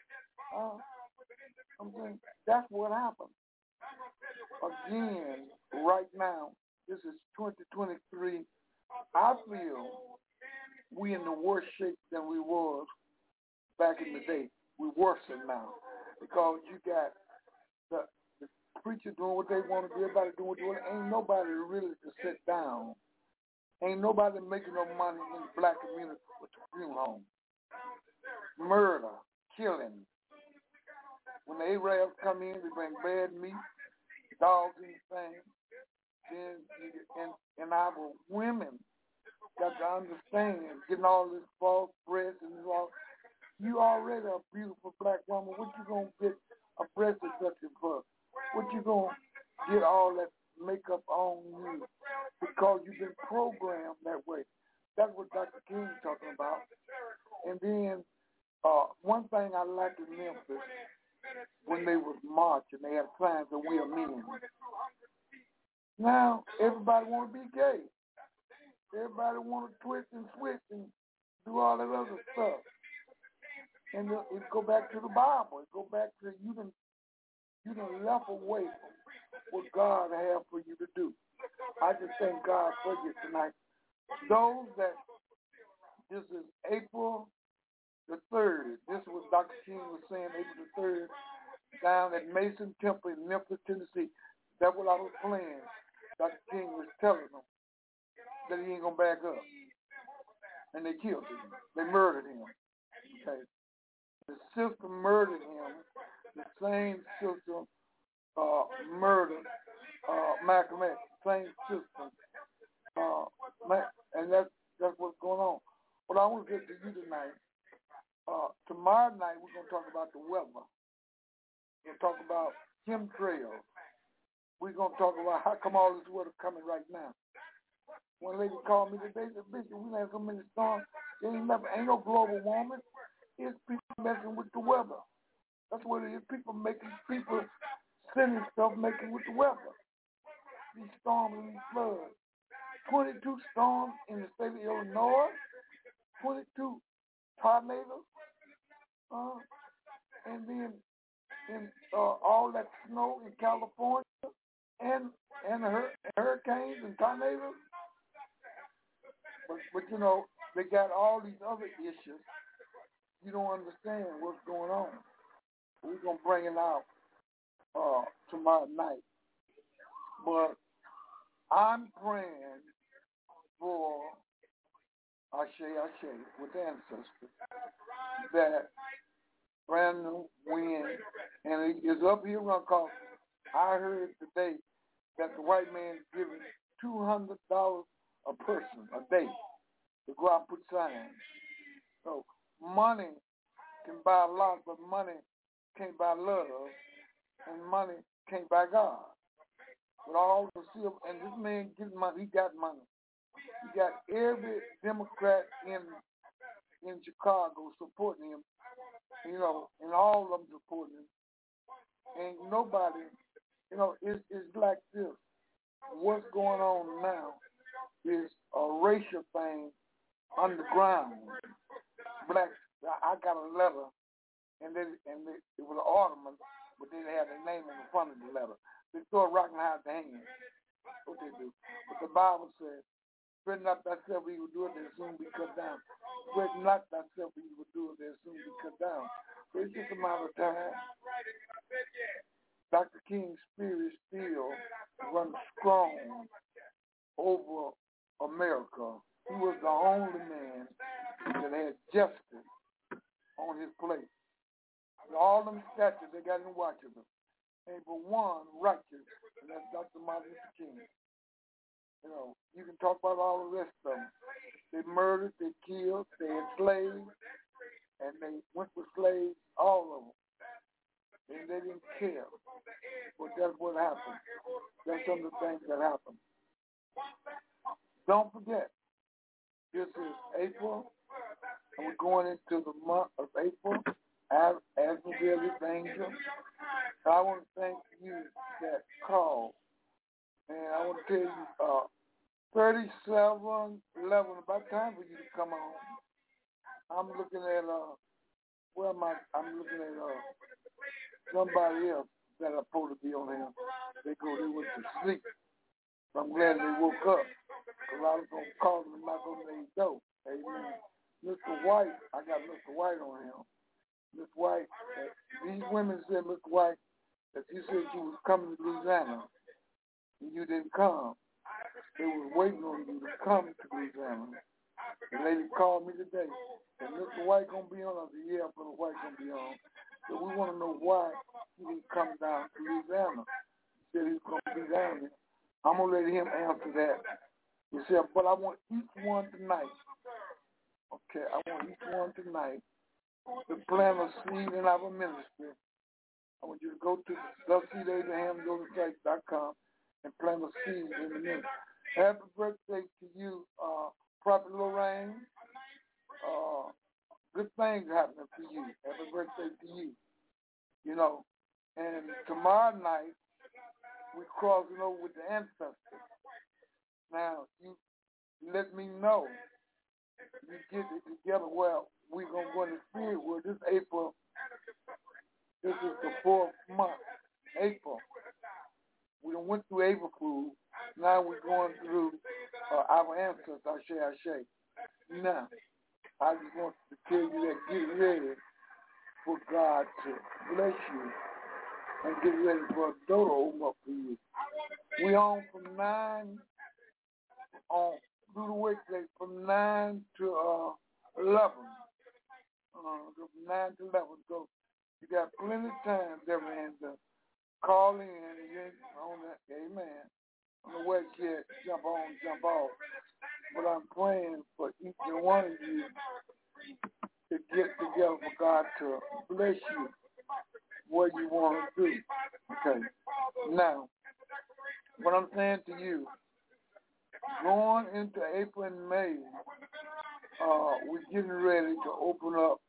Speaker 2: I'm saying that's what happened. Again, right now, this is 2023. I feel we in the worse shape than we was back in the day. We're worse now because you got the preachers doing what they want to do, everybody doing what they want. Ain't nobody really to sit down. Ain't nobody making no money in the black community with the funeral home. Murder, killing. When the Arabs come in, they bring bad meat, dogs and things. And our women got to understand, getting all this false breast and all. You already a beautiful black woman. What you gonna get a breast reduction for? What you gonna get all that makeup on you? Because you've been programmed that way. That's what Dr. King talking about. And then one thing I liked in Memphis, when they was marching, they had signs that we are men. Now everybody want to be gay. Everybody want to twist and switch and do all that other stuff. And it go back to the Bible. It go back to you done left away from what God had for you to do. I just thank God for you tonight. Those that, this is April the 3rd. This is what Dr. King was saying, April the 3rd, down at Mason Temple in Memphis, Tennessee. That's what I was playing. Dr. King was telling them that he ain't going to back up. And they killed him. They murdered him. Okay. The sister murdered him. The same sister murdered Malcolm X. Same sister. And that's what's going on. But I want to get to you tonight. Tomorrow night we're going to talk about the weather. We're going to talk about chemtrails. We're going to talk about how come all this weather coming right now. One lady called me today and said, Bishop, we have so many storms. Ain't no global warming. It's people messing with the weather. That's what it is. People sending stuff making with the weather. These storms and these floods. 22 storms in the state of Illinois. 22 tornadoes. And then in all that snow in California and hurricanes and tornadoes. But you know, they got all these other issues. You don't understand what's going on. We're going to bring it out tomorrow night. But I'm praying for Ashe, with ancestors, that brand new wind, and it is up here because I heard today that the white man is giving $200 a person a day to go out and put signs. So money can buy a lot, but money can't buy love, and money can't buy God. But all the silver, and this man gets money. He got money. He got every Democrat in Chicago supporting him, and all of them supporting him. And nobody, it's like this. What's going on now is a racial thing underground. Blacks, I got a letter, and it was an ornament, but they had their name on the front of the letter. They throw a rock and hide the hand. What they do. But the Bible says, "Spread not thyself evil doer, they'll soon be cut down. Spread not thyself evil doer, they'll soon be cut down." So it's just a matter of time. Dr. King's spirit still runs strong over America. He was the only man that had justice on his plate. And all them statues they got in Washington ain't but one righteous, and that's Dr. Martin Luther King. You can talk about all the rest of them. They murdered, they killed, they enslaved, and they went with slaves, all of them. And they didn't care. But that's what happened. That's some of the things that happened. Don't forget, this is April, and we're going into the month of April as the Daily Angel. I want to thank you that called. And I want to tell you, 3711, about time for you to come on. I'm looking at, where am I? I'm looking at somebody else that are supposed to be on here. They went to sleep. So I'm glad they woke up, because I was going to call them and knock on their door. Amen. Mr. White, I got Mr. White on him. Mr. White, these women said, Mr. White, that you said you was coming to Louisiana, and you didn't come. They was waiting on you to come to Louisiana. The lady called me today, and Mr. White gonna be on. I said, yeah, Brother White gonna be on. So we want to know why he didn't come down to Louisiana. He said he was gonna be down there. I'm gonna let him answer that. He said, but I want each one tonight. Okay, I want each one tonight to plant a seed in our ministry. I want you to go to theseedabraham.com and plant a seed in the ministry. Happy birthday to you, Prophet Lorraine. Good things happening for you. Happy birthday to you. And tomorrow night, we're crossing over with the ancestors. Now, you let me know. You get it together. Well, we're going to go in the spirit world. This April, this is the 4th month, April. We done went through April Fool. Now we're going through our ancestors, Ashe. Now, I just want to tell you that get ready for God to bless you and get ready for a door to open up for you. We on from 9 on through the weekday from 9 to 11. From 9 to 11. So you got plenty of time, everyone, to call in and you ain't on that. Amen. On the west yet, jump on, jump off. But I'm praying for each and one of you to get together for God to bless you what you want to do. Okay. Now, what I'm saying to you, going into April and May, we're getting ready to open up.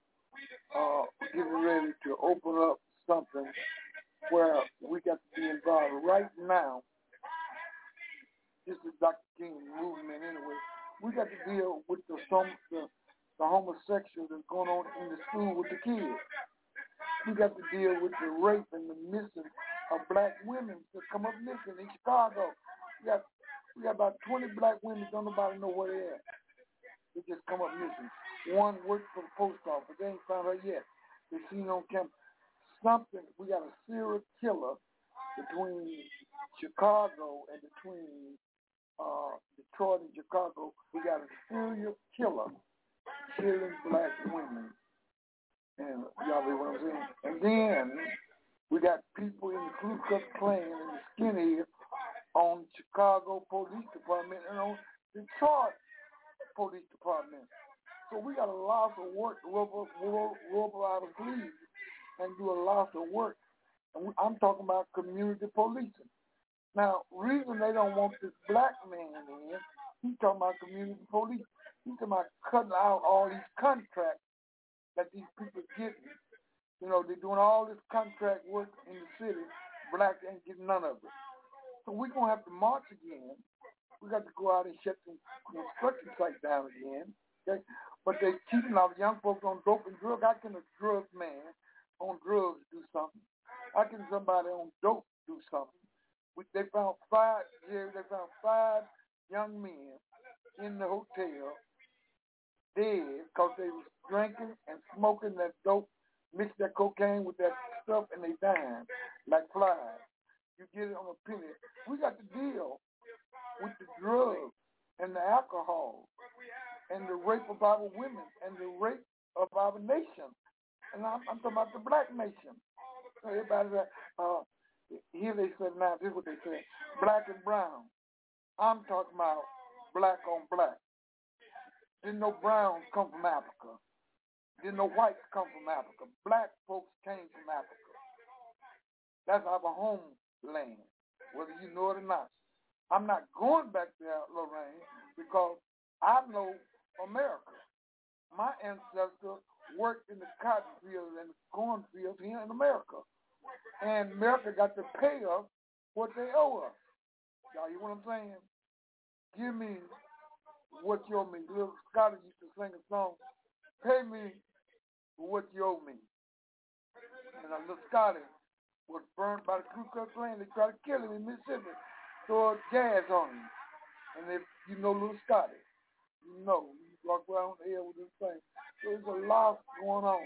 Speaker 2: Something where we got to be involved. Right now, this is Dr. King movement anyway. We got to deal with the homosexual that's going on in the school with the kids. We got to deal with the rape and the missing of black women that come up missing in Chicago. We got about 20 black women, don't nobody know where they're at. They just come up missing. One worked for the post office. They ain't found her yet. They seen on campus. Something, we got a serial killer between Chicago and between Detroit and Chicago, we got a serial killer killing black women. And y'all know what I'm saying? And then we got people in the Ku Klux Klan and the skinhead on Chicago Police Department and on Detroit Police Department. So we got a lot of work to roll out of sleeves and do a lot of work. And I'm talking about community policing. Now, reason they don't want this black man in, he's talking about community police. He's talking about cutting out all these contracts that these people are getting. You know, they're doing all this contract work in the city. Blacks ain't getting none of it. So we're going to have to march again. We got to go out and shut the construction site down again. Okay? But they're keeping our young folks on dope and drug. How can a drug man on drugs do something? How can somebody on dope do something? They found five young men in the hotel dead because they was drinking and smoking that dope, mixed that cocaine with that stuff, and they died like flies. You get it on a penny. We got to deal with the drugs and the alcohol and the rape of our women and the rape of our nation. And I'm talking about the black nation. So everybody here they said, now this is what they said, black and brown. I'm talking about black on black. Didn't no browns come from Africa. Didn't no whites come from Africa. Black folks came from Africa. That's our homeland, whether you know it or not. I'm not going back there, Lorraine, because I know America. My ancestors worked in the cotton fields and the cornfields here in America. And America got to pay us what they owe us. Y'all, you know what I'm saying? Give me what you owe me. Little Scotty used to sing a song, pay me what you owe me. And little Scotty was burned by the Ku Klux Klan. They tried to kill him in Mississippi. Throw gas on him. And if you know little Scotty, you know, you walk around the air with this thing. So there's a lot going on.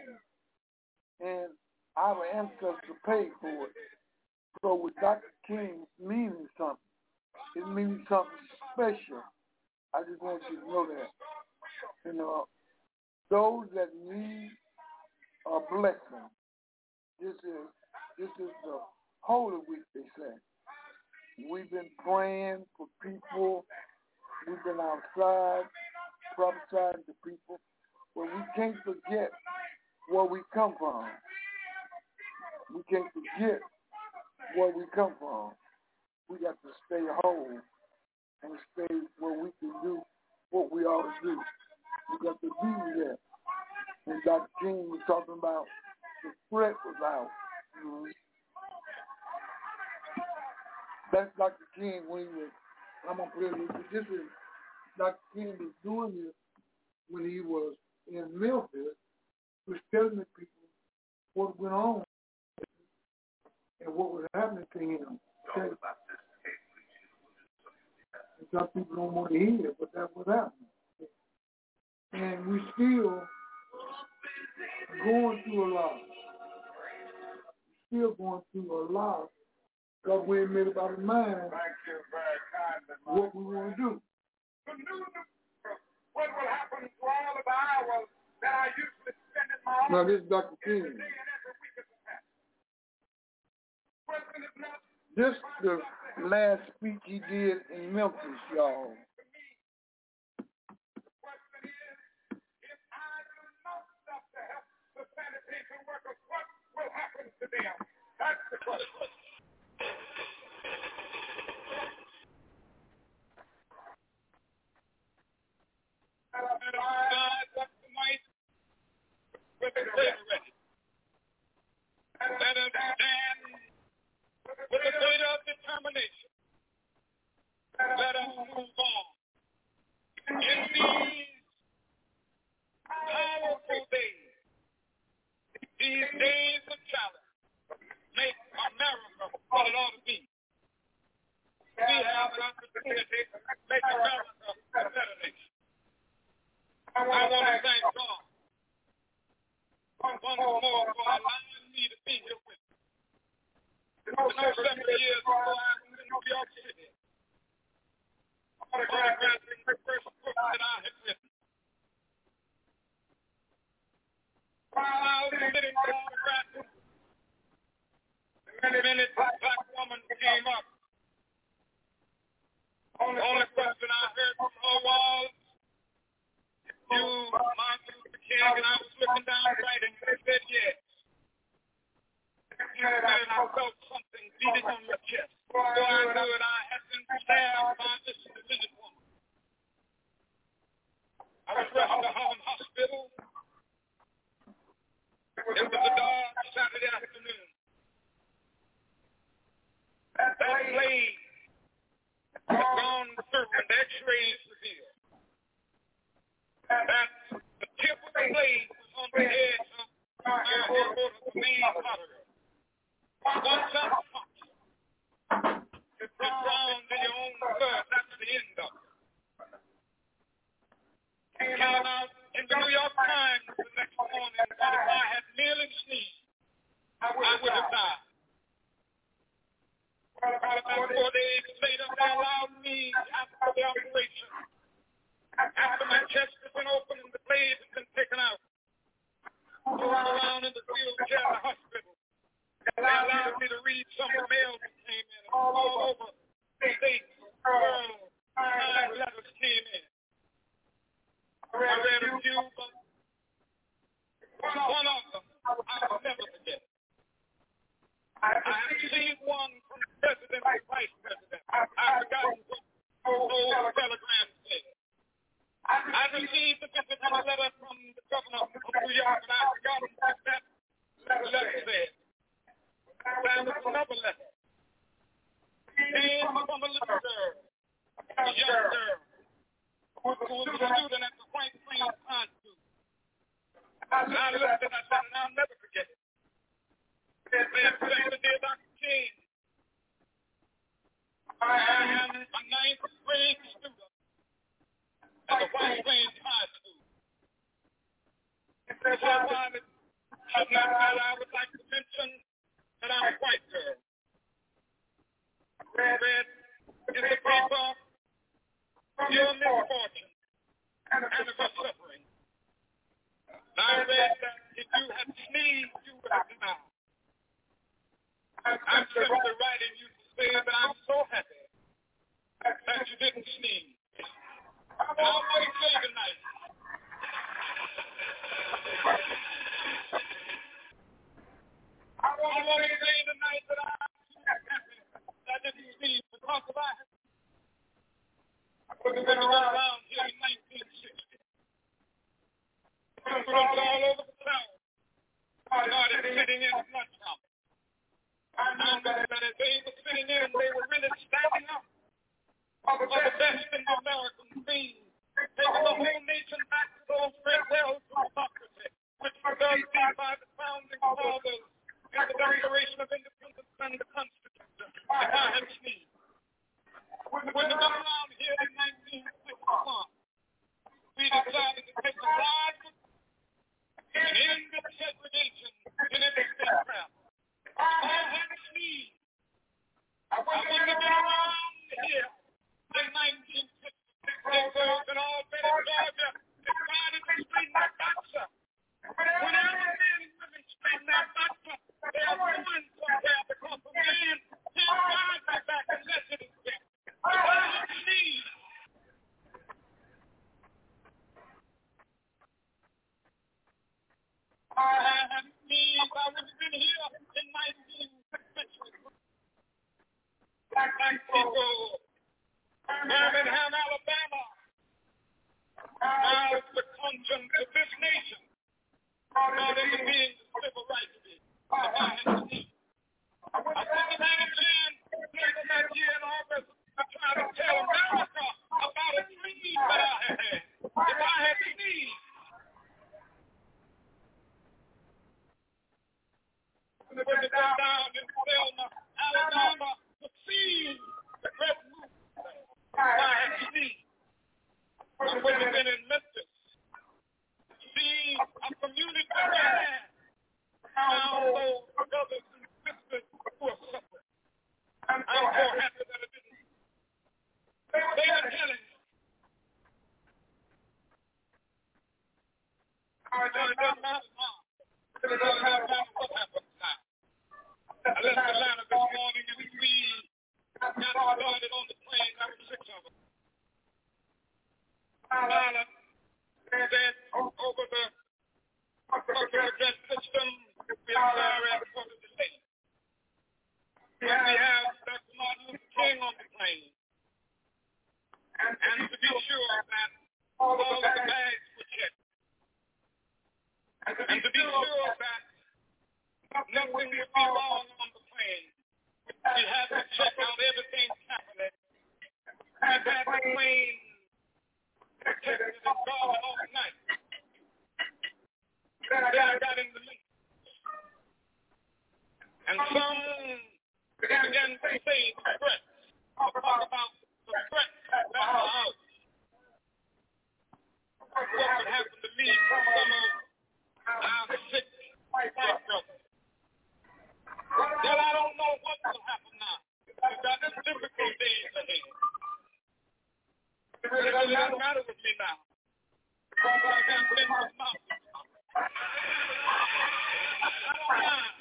Speaker 2: And our ancestors paid for it. So with Dr. King meaning something, it means something special. I just want you to know that. You know, those that need a blessing, this is the Holy Week, they say. We've been praying for people. We've been outside prophesying to people. But we can't forget where we come from. We can't forget where we come from. We got to stay whole and stay where we can do what we ought to do. We got to be there. And Dr. King was talking about the threat was out. Mm-hmm. That's Dr. King when he was, I'm going to put it, this is, Dr. King was doing this when he was in Memphis. He was telling the people what went on and what was happening to him. And some people don't want to hear it, but that's what happened. And we still going through a lot. Still going through a lot because we ain't made up our mind what we want to do.
Speaker 5: What will happen to all of the hours that I used to spend in my office?
Speaker 2: Now this is Dr. King. This the last speech he did in Memphis, y'all.
Speaker 5: Let us stand with a greater determination. Let us move on. In these powerful days, these days of challenge, make America what it ought to be. We have an opportunity to make America a better nation. I want to thank God once more for allowing me to be here with you. You know, 7 years ago, I was in New York City. autographing the first book that I had written. While I was sitting autographing, the minute a black woman came up, the only question I heard from her was, "You, Martin Luther King," and I was looking down writing, and I said, "Yes." And I felt something beating on my chest. So I knew it. I had been stabbed by this deluded woman. I was rushed to Harlem Hospital. It was a dark Saturday afternoon. That blade had gone through and the x-rays revealed that the tip of the blade was on the edge of my aorta, the main artery. Once that punch, it drowned in your own blood. That's the end of it. It came out in the New York Times the next morning that if I had merely sneezed, I would have died. About 4 days later, they allowed me after the operation. After my chest has been opened and the blade has been taken out, to run around in the wheelchair in the hospital. They allowed me to read some of the mail that came in. All over the states, world, 9 letters came in. I read a few, but one of them I will never forget. I have received one from the president and vice president. I've forgotten what those telegrams said. I received a visit letter from the governor of New York, and I've forgotten what that letter said. There was another letter. It came from a little girl, a young girl, who was a student at the White Plains High School. And I looked at it, I said, and I'll never forget it. It said, "Dear Dr. King, I am a 9th grade student at the White Plains High School. So I would like to mention that I'm a white girl. Read in the paper your misfortune and of your suffering. And I read that if you had sneezed, you would have died. I'm simply writing you to say that I'm so happy that you didn't sneeze. And I want to say tonight, that I'm so happy that I didn't sneeze because of that. When we went around here in 1960, students all over the town started sitting in the lunchroom. I know that as they were sitting in, they were really standing up for the best in the American dream, taking the whole nation back to those great wells of democracy, which were dug deep by the founding fathers in the Declaration of Independence and the Constitution. If I had sneezed. When we got around here in 1961, we decided to take a ride and end the segregation in interstate travel. If I had sneezed, I wouldn't have been around here in 1966. Those in Albany, Georgia, decided to straighten that box up. Whenever men and women straighten that box up, they are going somewhere because the man can't ride right back unless it is dead. If I had sneezed, I would have been here in 1960. Black people, Birmingham, Alabama, now the conscience of this nation, not into being the civil rights bill. If I had sneezed, I wouldn't have had a chance later that year in August to try to tell America about a dream that I had had. If I had sneezed, when they go down in Selma, Alabama, to see the great movement, I had sneezed. And when they've been in Memphis, see a community man around those brothers and sisters who are suffering. I'm so happy that it didn't. They were telling me It doesn't matter now. It doesn't matter what happens now. I left Atlanta this morning and we got started on the plane. There were 6 of us. Atlanta said over the public address system, we are sorry for the delay. But we have Dr. Martin Luther King on the plane. And to be sure that all of the bags were checked. And to be sure that nothing would be wrong on the plane, we had to check out everything happening. We had the plane protected and guarded overnight. Then I got in the link. And some began to say the threats. Talk about the threats that are out. What would happen to me from some of our sick white brothers. Well, I don't know what will happen now. We've got this difficult days ahead. It doesn't matter with me now. Because I got been with mouth. I don't mind.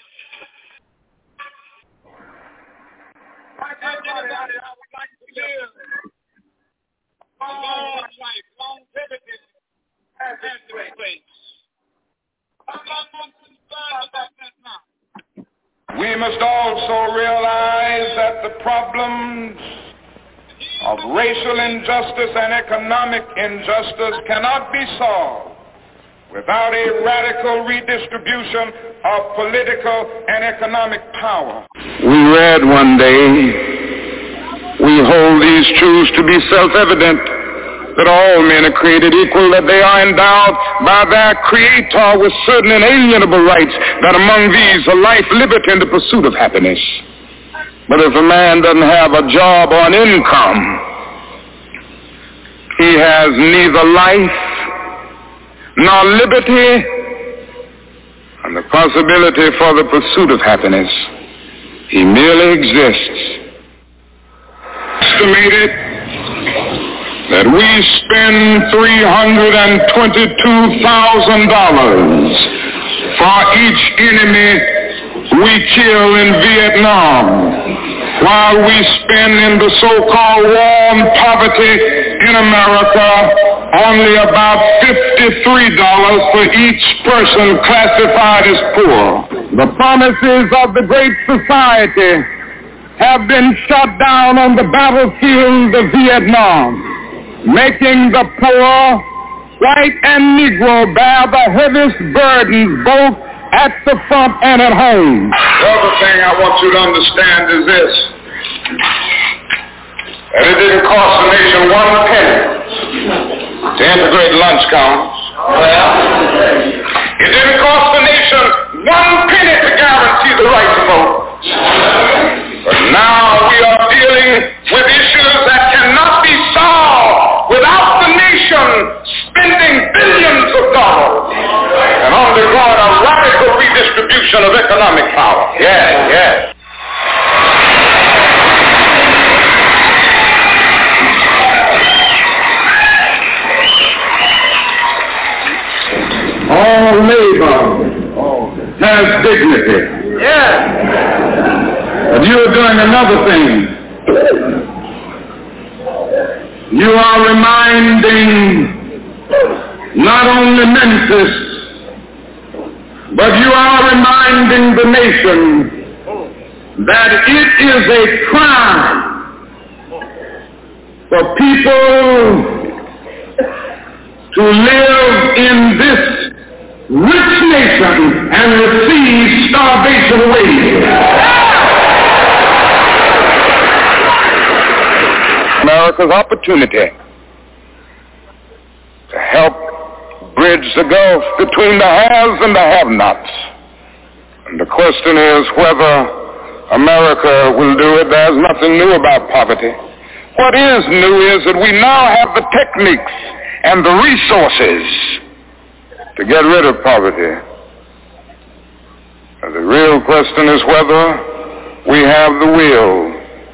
Speaker 5: I would like to live a long life, longevity has to take place. I'm not concerned about that now.
Speaker 3: We must also realize that the problems of racial injustice and economic injustice cannot be solved without a radical redistribution of political and economic power.
Speaker 6: We read one day, we hold these truths to be self-evident, that all men are created equal, that they are endowed by their Creator with certain inalienable rights, that among these are life, liberty, and the pursuit of happiness. But if a man doesn't have a job or an income, he has neither life nor liberty and the possibility for the pursuit of happiness. He merely exists. Estimated that we spend $322,000 for each enemy we kill in Vietnam, while we spend in the so-called war on poverty in America only about $53 for each person classified as poor. The promises of the Great Society have been shot down on the battlefield of Vietnam, making the poor, white and Negro, bear the heaviest burdens both at the front and at home.
Speaker 3: The other thing I want you to understand is this, that it didn't cost the nation one penny to integrate lunch counters. It didn't cost the nation one penny to guarantee the right to vote. But now we are dealing with issues that cannot be solved without the nation spending billions of dollars and undergoing a radical redistribution of economic power. Yes.
Speaker 6: All labor has dignity.
Speaker 3: Yes.
Speaker 6: But you are doing another thing. You are reminding not only Memphis, but you are reminding the nation that it is a crime for people to live in this rich nation and receive starvation wages. America's opportunity to help bridge the gulf between the haves and the have-nots. And the question is whether America will do it. There's nothing new about poverty. What is new is that we now have the techniques and the resources to get rid of poverty. And the real question is whether we have the will.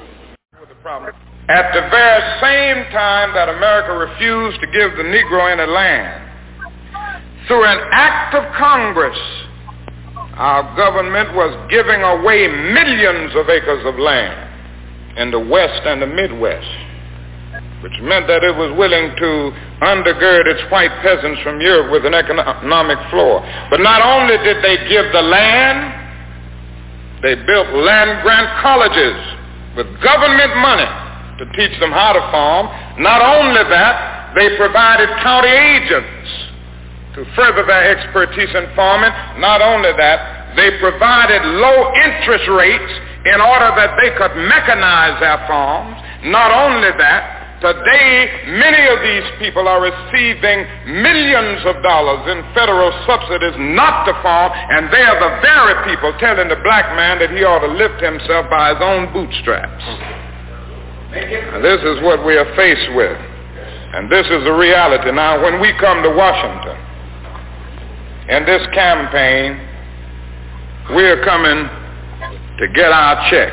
Speaker 3: At the very same time that America refused to give the Negro any land, through an act of Congress, our government was giving away millions of acres of land in the West and the Midwest, which meant that it was willing to undergird its white peasants from Europe with an economic floor. But not only did they give the land, they built land-grant colleges with government money to teach them how to farm. Not only that, they provided county agents to further their expertise in farming. Not only that, they provided low interest rates in order that they could mechanize their farms. Not only that, today many of these people are receiving millions of dollars in federal subsidies not to farm, and they are the very people telling the black man that he ought to lift himself by his own bootstraps. Now, this is what we are faced with, and this is the reality. Now, when we come to Washington in this campaign, we are coming to get our check.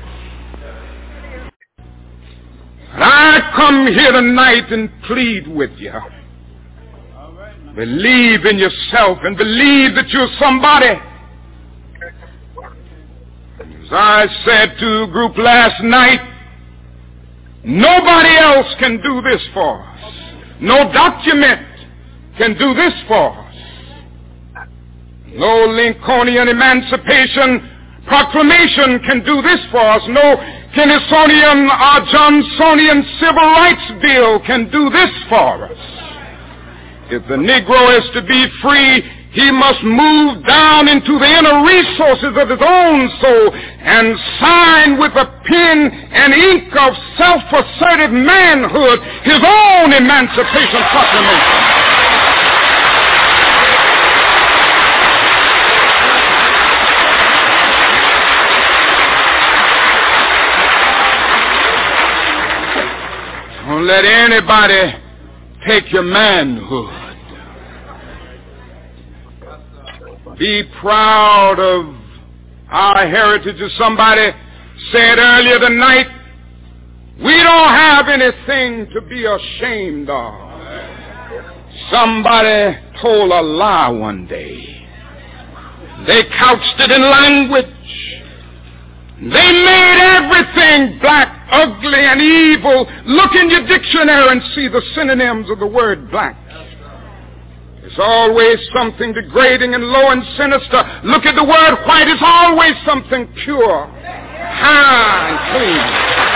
Speaker 3: And I come here tonight and plead with you. Believe in yourself and believe that you're somebody. As I said to a group last night, nobody else can do this for us. No document can do this for us. No Lincolnian Emancipation Proclamation can do this for us. No Kennysonian or Johnsonian Civil Rights Bill can do this for us. If the Negro is to be free, he must move down into the inner resources of his own soul and sign with a pen and ink of self-assertive manhood his own Emancipation Proclamation. Don't let anybody take your manhood. Be proud of our heritage. As somebody said earlier tonight, we don't have anything to be ashamed of. Somebody told a lie one day. They couched it in language. They made everything black, ugly, and evil. Look in your dictionary and see the synonyms of the word black. It's always something degrading and low and sinister. Look at the word white. It's always something pure, high, and clean.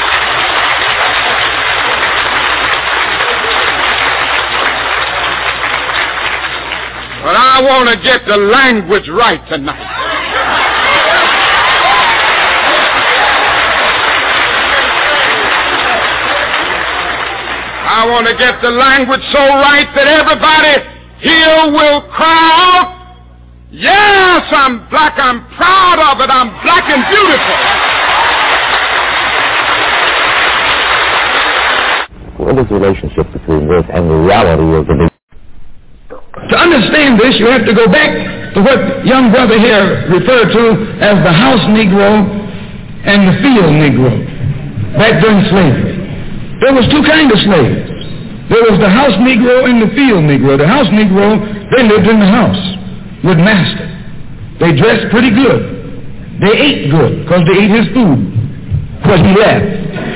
Speaker 3: But I want to get the language right tonight. I want to get the language so right that everybody here will cry out, yes, I'm black, I'm proud of it, I'm black and beautiful.
Speaker 7: What is the relationship between this and the reality of the Negro?
Speaker 8: To understand this, you have to go back to what young brother here referred to as the house Negro and the field Negro, back during slavery. There was two kinds of slaves. There was the house Negro and the field Negro. The house Negro, they lived in the house with master. They dressed pretty good. They ate good because they ate his food because he left.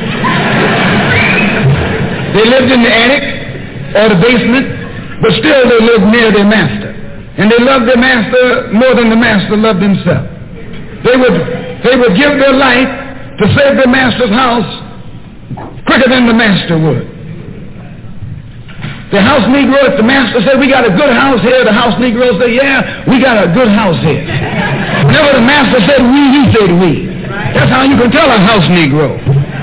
Speaker 8: They lived in the attic or the basement, but still they lived near their master. And they loved their master more than the master loved himself. They would give their life to save their master's house quicker than the master would. The house Negro, if the master said, we got a good house here, the house Negro said, yeah, we got a good house here. Whenever the master said we, he said we. That's how you can tell a house Negro.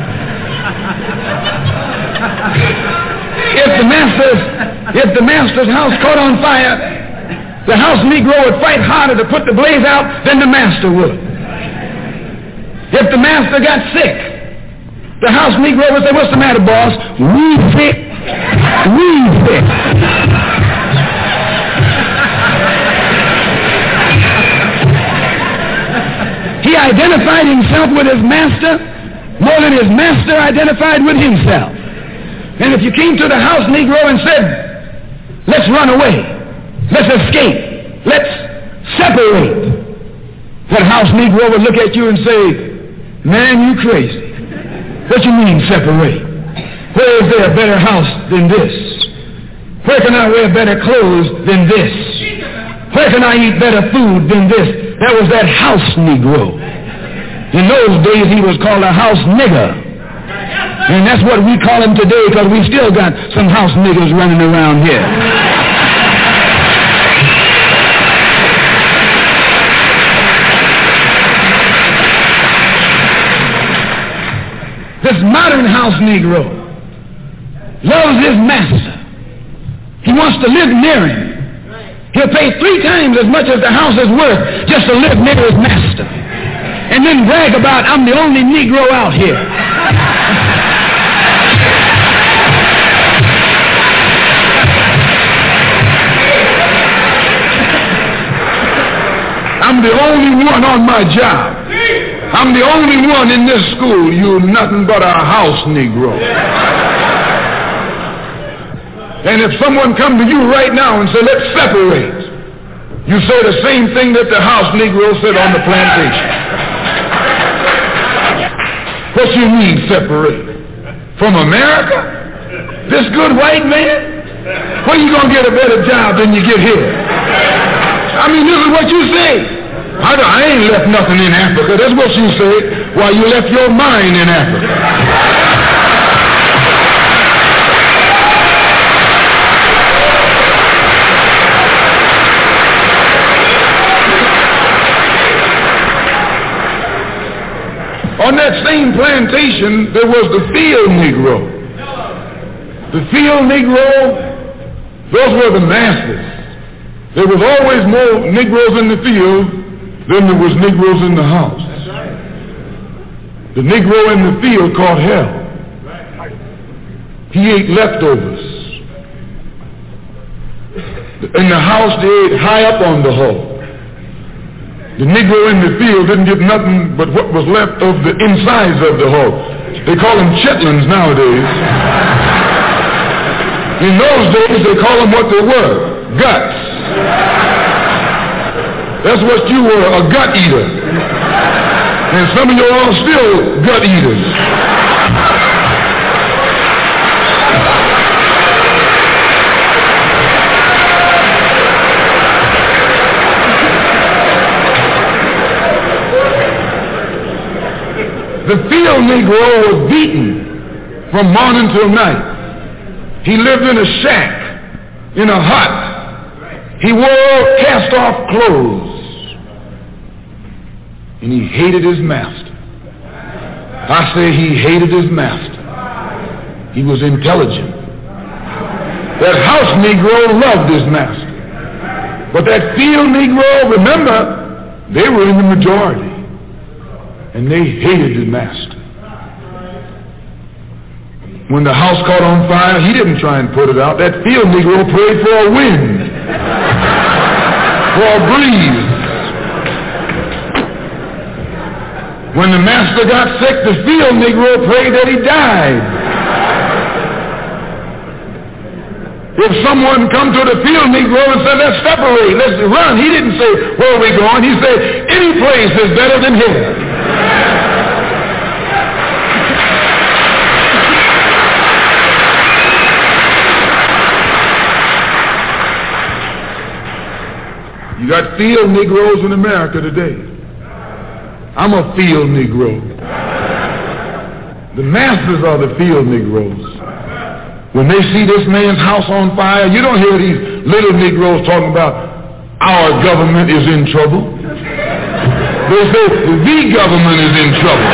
Speaker 8: If the master's house caught on fire, the house Negro would fight harder to put the blaze out than the master would. If the master got sick, the house Negro would say, what's the matter, boss? We sick. We sick. He identified himself with his master more than his master identified with himself. And if you came to the house Negro and said, let's run away, Let's escape. Let's separate. That house Negro would look at you and say, man, you crazy. What you mean separate? Where is there a better house than this? Where can I wear better clothes than this? Where can I eat better food than this? That was that house Negro. In those days he was called a house nigger. And that's what we call him today because we still got some house niggers running around here. This modern house Negro loves his master. He wants to live near him. He'll pay 3 times as much as the house is worth just to live near his master. And then brag about, I'm the only Negro out here. I'm the only one on my job. I'm the only one in this school. You're nothing but a house Negro. And if someone come to you right now and say, let's separate, you say the same thing that the house Negro said on the plantation. What you mean separate? From America? This good white man? Where you going to get a better job than you get here? I mean, this is what you say. I ain't left nothing in Africa. That's what you say, while you left your mind in Africa. On that same plantation, there was the field Negro. The field Negro, those were the masters. There was always more Negroes in the field than there was Negroes in the house. The Negro in the field caught hell. He ate leftovers. In the house, they ate high up on the hole. The Negro in the field didn't get nothing but what was left of the insides of the hole. They call them chitlins nowadays. In those days, they call them what they were, guts. That's what you were, a gut eater. And some of you are still gut eaters. The field Negro was beaten from morning till night. He lived in a shack, in a hut. He wore cast-off clothes. And he hated his master. I say he hated his master. He was intelligent. That house Negro loved his master. But that field Negro, remember, they were in the majority. And they hated the master. When the house caught on fire, he didn't try and put it out. That field Negro prayed for a wind, for a breeze. When the master got sick, the field Negro prayed that he died. If someone come to the field Negro and said, let's separate, let's run, he didn't say, where are we going? He said, any place is better than here. You got field Negroes in America today. I'm a field Negro. The masters are the field Negroes. When they see this man's house on fire, you don't hear these little Negroes talking about our government is in trouble. They say the government is in trouble.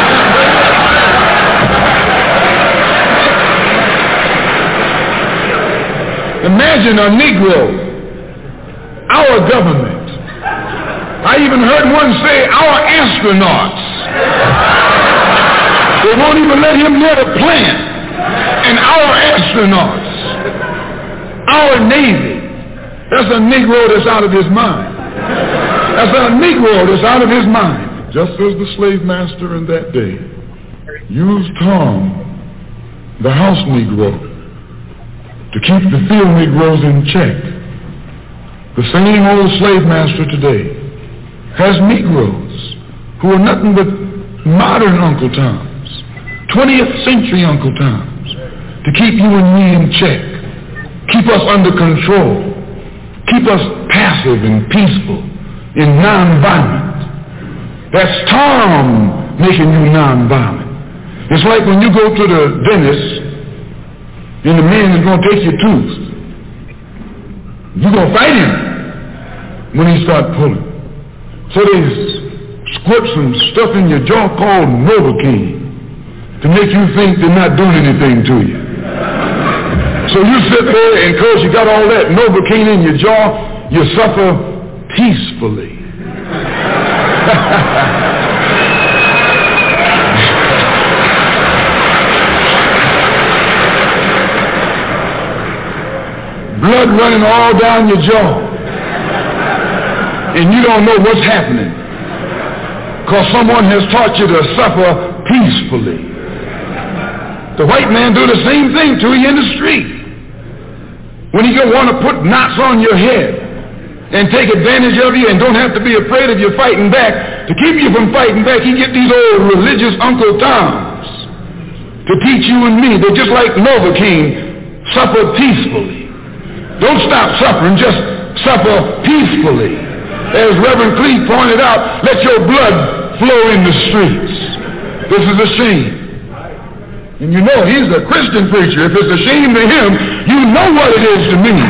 Speaker 8: Imagine a Negro, our government. I even heard one say, our astronauts. They won't even let him near the plant. And our astronauts, our Navy, that's a Negro that's out of his mind. That's a Negro that's out of his mind. Just as the slave master in that day used Tom, the house Negro, to keep the field Negroes in check. The same old slave master today has Negroes who are nothing but modern Uncle Toms, 20th century Uncle Toms, to keep you and me in check, keep us under control, keep us passive and peaceful and non-violent. That's Tom making you non-violent. It's like when you go to the dentist and the man is going to take your tooth. You're going to fight him when he starts pulling. So they squirt some stuff in your jaw called Novocaine to make you think they're not doing anything to you. So you sit there, and because you got all that Novocaine in your jaw, you suffer peacefully. Blood running all down your jaw. And you don't know what's happening. Because someone has taught you to suffer peacefully. The white man do the same thing to you in the street. When he want to put knots on your head and take advantage of you and don't have to be afraid of you fighting back, to keep you from fighting back, he get these old religious Uncle Toms to teach you and me. They're just like Novocaine, suffer peacefully. Don't stop suffering, just suffer peacefully. As Reverend Cleave pointed out, let your blood flow in the streets. This is a shame. And you know he's a Christian preacher. If it's a shame to him, you know what it is to me.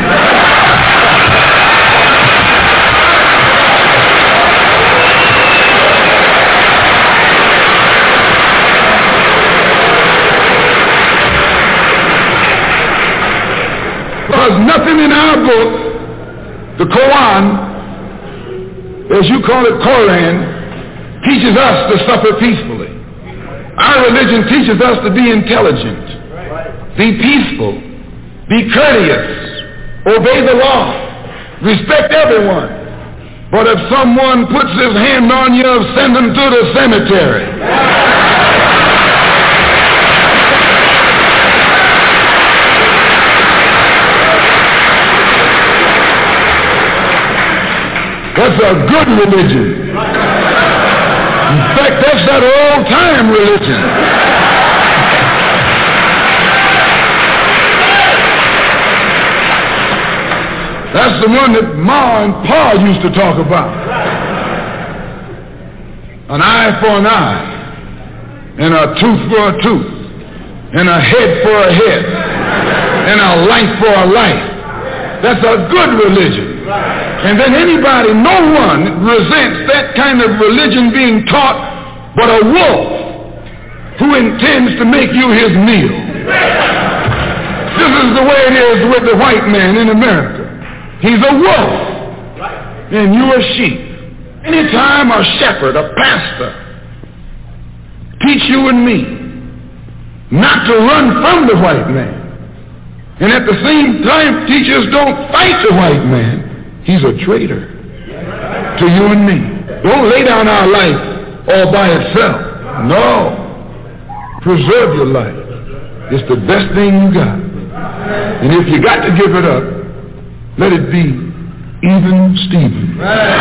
Speaker 8: Because nothing in our book, the Quran, as you call it, Koran, teaches us to suffer peacefully. Our religion teaches us to be intelligent, be peaceful, be courteous, obey the law, respect everyone. But if someone puts his hand on you, send him to the cemetery. That's a good religion. In fact, that's that old-time religion. That's the one that Ma and Pa used to talk about. An eye for an eye, and a tooth for a tooth, and a head for a head, and a life for a life. That's a good religion. And then anybody, no one resents that kind of religion being taught but a wolf who intends to make you his meal. This is the way it is with the white man in America. He's a wolf and you a sheep. Anytime a shepherd, a pastor, teach you and me not to run from the white man, and at the same time teach us don't fight the white man, he's a traitor to you and me. Don't lay down our life all by itself. No. Preserve your life. It's the best thing you got. And if you got to give it up, let it be even Stephen.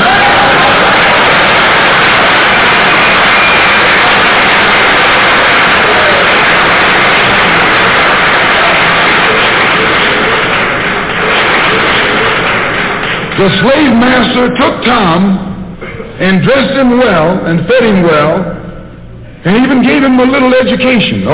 Speaker 8: The slave master took Tom and dressed him well and fed him well and even gave him a little education.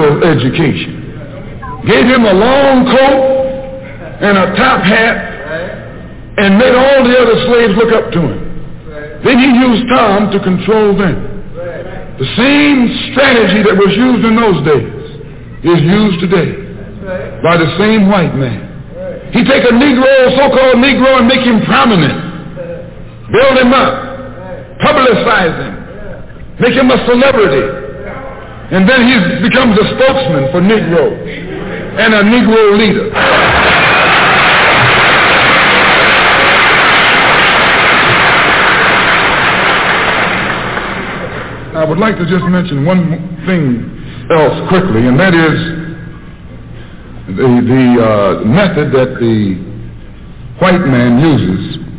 Speaker 8: Gave him a long coat and a top hat and made all the other slaves look up to him. Then he used Tom to control them. The same strategy that was used in those days is used today by the same white man. He take a Negro, so-called Negro, and make him prominent. Build him up. Publicize him. Make him a celebrity. And then he becomes a spokesman for Negroes and a Negro leader. I would like to just mention one thing else quickly, and that is the method that the white man uses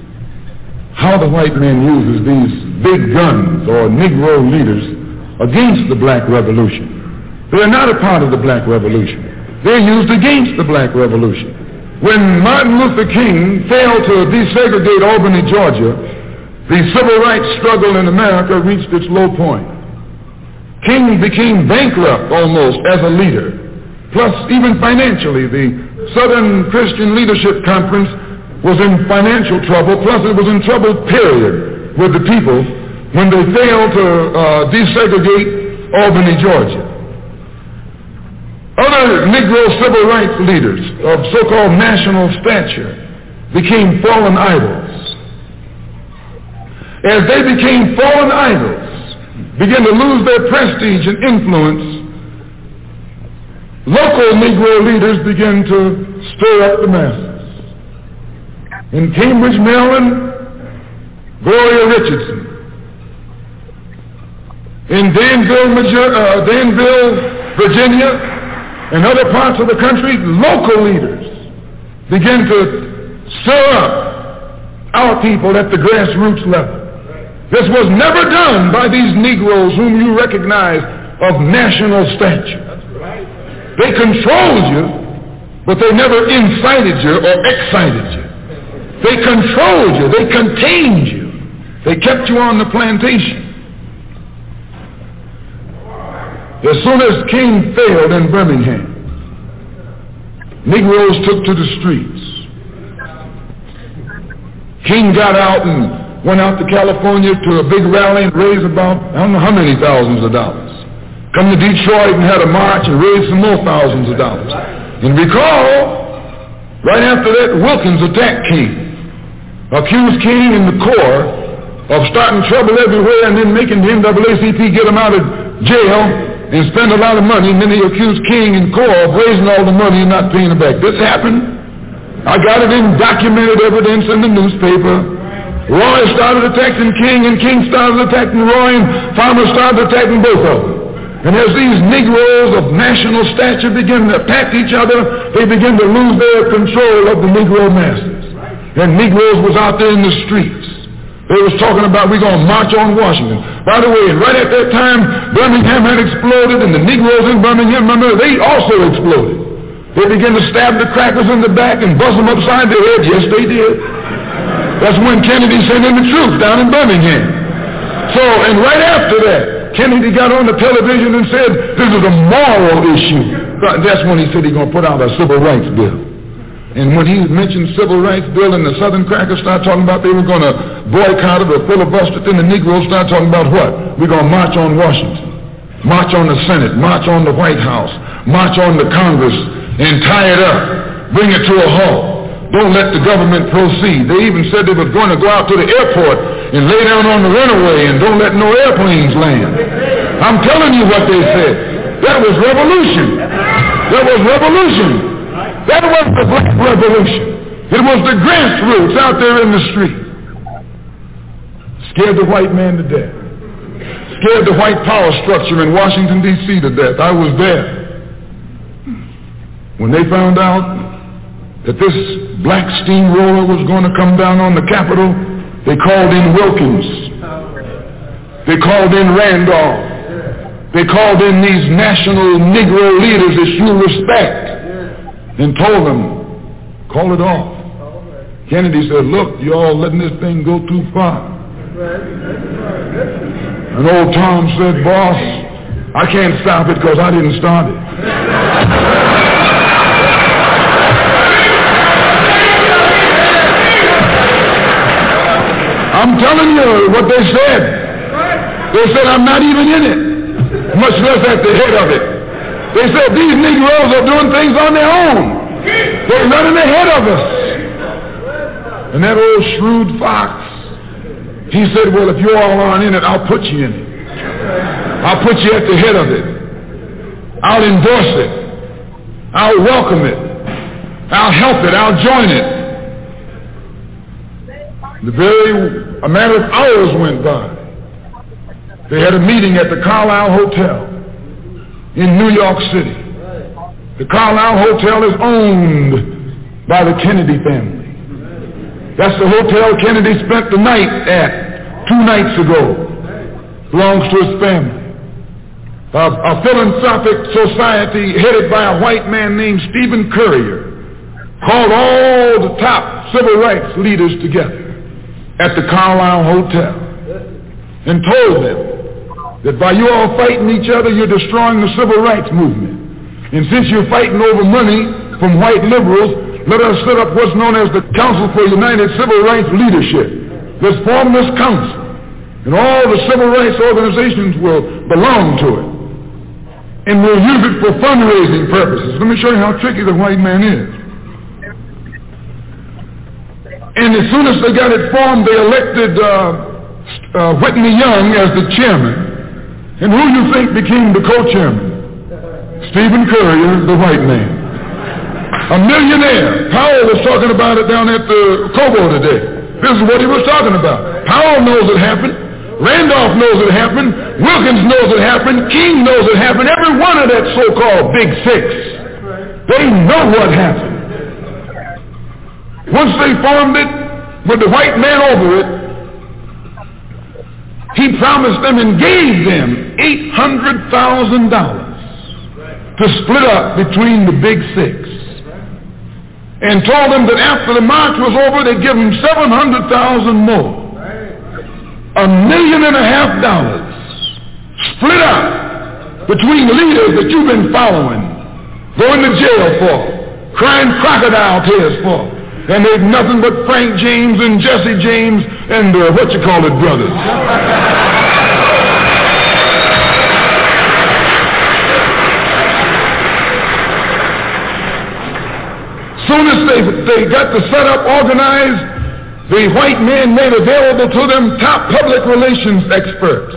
Speaker 9: how the white man uses these big guns or Negro leaders against the black revolution. They're not a part of the black revolution. They're used against the black revolution. When Martin Luther King failed to desegregate Albany, Georgia, the civil rights struggle in America reached its low point. King became bankrupt almost as a leader. Plus, even financially, the Southern Christian Leadership Conference was in financial trouble. Plus, it was in trouble, period, with the people when they failed to desegregate Albany, Georgia. Other Negro civil rights leaders of so-called national stature became fallen idols. As they became fallen idols, began to lose their prestige and influence, local Negro leaders began to stir up the masses. In Cambridge, Maryland, Gloria Richardson. In Danville, Virginia, and other parts of the country, local leaders began to stir up our people at the grassroots level. This was never done by these Negroes whom you recognize of national stature. They controlled you, but they never incited you or excited you. They controlled you. They contained you. They kept you on the plantation. As soon as King failed in Birmingham, Negroes took to the streets. King got out and went out to California to a big rally and raised about, I don't know how many thousands of dollars. Come to Detroit and had a march and raised some more thousands of dollars. And recall, right after that, Wilkins attacked King, accused King and the Corps of starting trouble everywhere and then making the NAACP get him out of jail and spend a lot of money, and then they accused King and Corps of raising all the money and not paying it back. This happened. I got it in documented evidence in the newspaper. Roy started attacking King, and King started attacking Roy, and Farmer started attacking both of them. And as these Negroes of national stature begin to attack each other, they begin to lose their control of the Negro masses. And Negroes was out there in the streets. They was talking about we're going to march on Washington. By the way, right at that time, Birmingham had exploded, and the Negroes in Birmingham, remember, they also exploded. They began to stab the crackers in the back and buzz them upside their head. Yes, they did. That's when Kennedy sent in the troops down in Birmingham. So, and right after that, Kennedy got on the television and said, this is a moral issue. That's when he said he's going to put out a civil rights bill. And when he mentioned civil rights bill and the Southern crackers started talking about they were going to boycott it or filibuster it, then the Negroes started talking about what? We're going to march on Washington, march on the Senate, march on the White House, march on the Congress, and tie it up, bring it to a halt. Don't let the government proceed. They even said they were going to go out to the airport and lay down on the runway and don't let no airplanes land. I'm telling you what they said. That was revolution. That was revolution. That was the black revolution. It was the grassroots out there in the street. Scared the white man to death. Scared the white power structure in Washington, D.C. to death. I was there. When they found out that this black steamroller was going to come down on the Capitol, they called in Wilkins. They called in Randolph. They called in these national Negro leaders that you respect and told them, call it off. Kennedy said, look, you all letting this thing go too far. And old Tom said, boss, I can't stop it because I didn't start it. I'm telling you what they said. They said, I'm not even in it, much less at the head of it. They said these Negroes are doing things on their own. They're running ahead of us. And that old shrewd fox, he said, well, if you all aren't in it, I'll put you in it. I'll put you at the head of it. I'll endorse it. I'll welcome it. I'll help it. I'll join it. A matter of hours went by. They had a meeting at the Carlisle Hotel in New York City. The Carlisle Hotel is owned by the Kennedy family. That's the hotel Kennedy spent the night at 2 nights ago. Belongs to his family. A philanthropic society headed by a white man named Stephen Currier called all the top civil rights leaders together at the Carlisle Hotel and told them that by you all fighting each other, you're destroying the civil rights movement. And since you're fighting over money from white liberals, let us set up what's known as the Council for United Civil Rights Leadership. Let's form this council, and all the civil rights organizations will belong to it. And we'll use it for fundraising purposes. Let me show you how tricky the white man is. And as soon as they got it formed, they elected Whitney Young as the chairman. And who you think became the co-chairman? Stephen Currier, the white man. A millionaire. Powell was talking about it down at the Cobo today. This is what he was talking about. Powell knows it happened. Randolph knows it happened. Wilkins knows it happened. King knows it happened. Every one of that so-called Big Six. They know what happened. Once they formed it, with the white man over it, he promised them and gave them $800,000 to split up between the Big Six. And told them that after the march was over, they'd give them $700,000 more. $1.5 million split up between leaders that you've been following, going to jail for, crying crocodile tears for, and they've nothing but Frank James and Jesse James and brothers. Soon as they got the setup organized, the white man made available to them top public relations experts.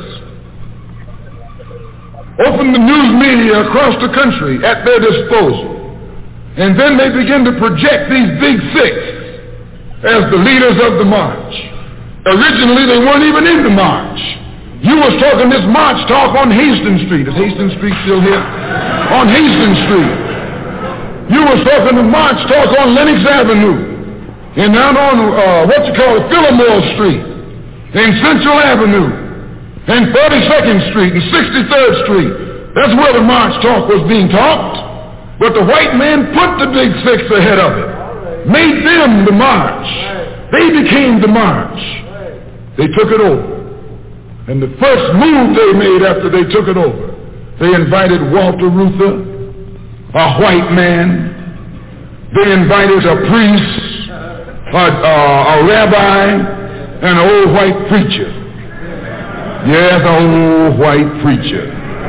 Speaker 9: Opened the news media across the country at their disposal. And then they began to project these Big Six as the leaders of the march. Originally, they weren't even in the march. You was talking this march talk on Hastings Street. Is Hastings Street still here? On Hastings Street. You was talking the march talk on Lenox Avenue. And down on, Fillmore Street, and Central Avenue, and 42nd Street, and 63rd Street. That's where the march talk was being talked. But the white man put the Big Six ahead of it, made them the march. They became the march. They took it over. And the first move they made after they took it over, they invited Walter Reuther, a white man. They invited a priest, a rabbi, and an old white preacher. Yes, an old white preacher.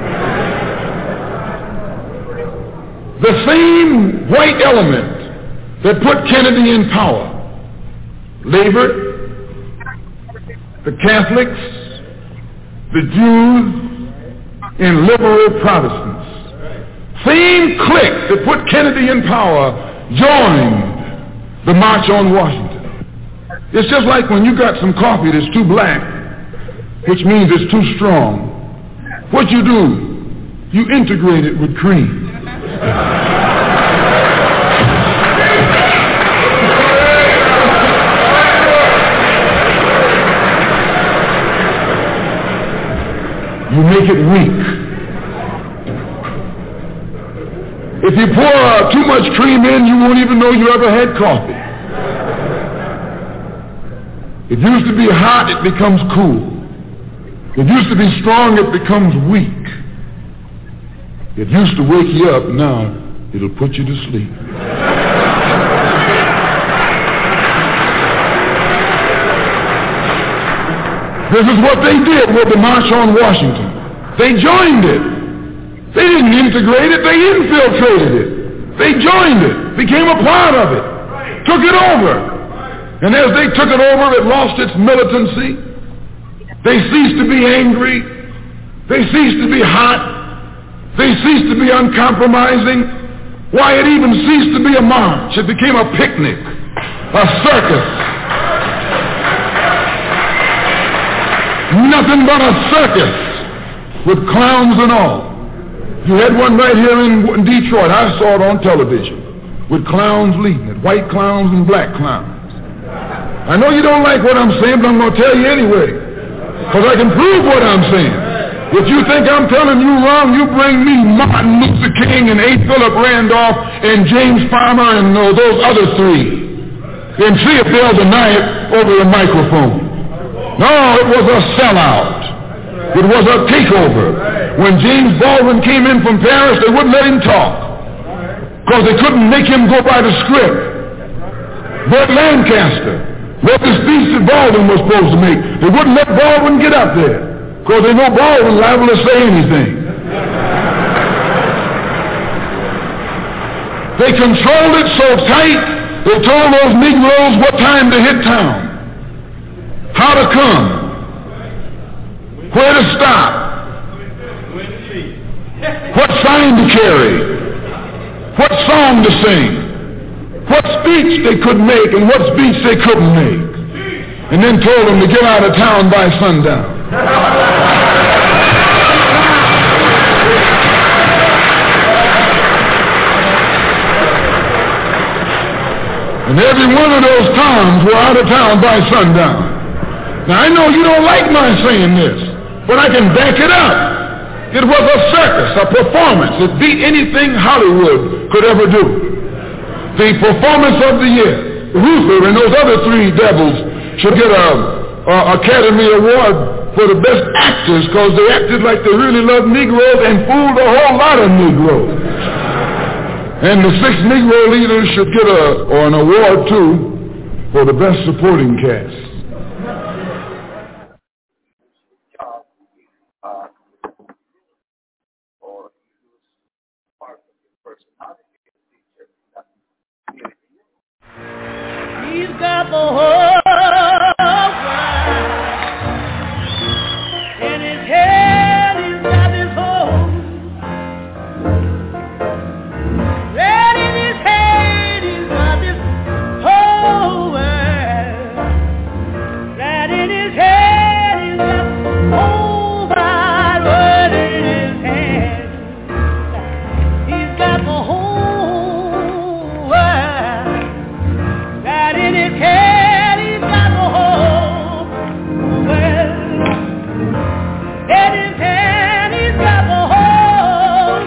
Speaker 9: The same white element that put Kennedy in power labored, the Catholics, the Jews, and liberal Protestants. Same clique that put Kennedy in power joined the March on Washington. It's just like when you got some coffee that's too black, which means it's too strong. What you do, you integrate it with cream. You make it weak. If you pour too much cream in, you won't even know you ever had coffee. It used to be hot, it becomes cool. It used to be strong, it becomes weak. It used to wake you up, now it'll put you to sleep. This is what they did with the March on Washington. They joined it. They didn't integrate it, they infiltrated it. They joined it, became a part of it, took it over. And as they took it over, it lost its militancy. They ceased to be angry. They ceased to be hot. They ceased to be uncompromising. Why, it even ceased to be a march. It became a picnic, a circus. Nothing but a circus with clowns and all. You had one right here in Detroit. I saw it on television with clowns leading it, white clowns and black clowns. I know you don't like what I'm saying, but I'm going to tell you anyway, because I can prove what I'm saying. If you think I'm telling you wrong, you bring me Martin Luther King and A. Philip Randolph and James Farmer and those other three, and see if they'll deny it over the microphone. No, it was a sellout. It was a takeover. When James Baldwin came in from Paris, they wouldn't let him talk because they couldn't make him go by the script. Burt Lancaster wrote the speech that Baldwin was supposed to make. They wouldn't let Baldwin get up there because they know Baldwin's liable to say anything. They controlled it so tight, they told those Negroes what time to hit town, how to come, where to stop, what sign to carry, what song to sing, what speech they could make and what speech they couldn't make, and then told them to get out of town by sundown. And every one of those towns were out of town by sundown. Now, I know you don't like my saying this, but I can back it up. It was a circus, a performance. It beat anything Hollywood could ever do. The performance of the year. Luther and those other three devils should get an Academy Award for the best actors because they acted like they really loved Negroes and fooled a whole lot of Negroes. And the 6 Negro leaders should get an award, too, for the best supporting cast.
Speaker 4: He's got the whole world in his head. He's got his home. Right in his head, he's got his whole world. Right in his head, he's got the whole wide world in his hand. He's got the whole world. Right in his head, he's got the whole world. In his hand, he's got the whole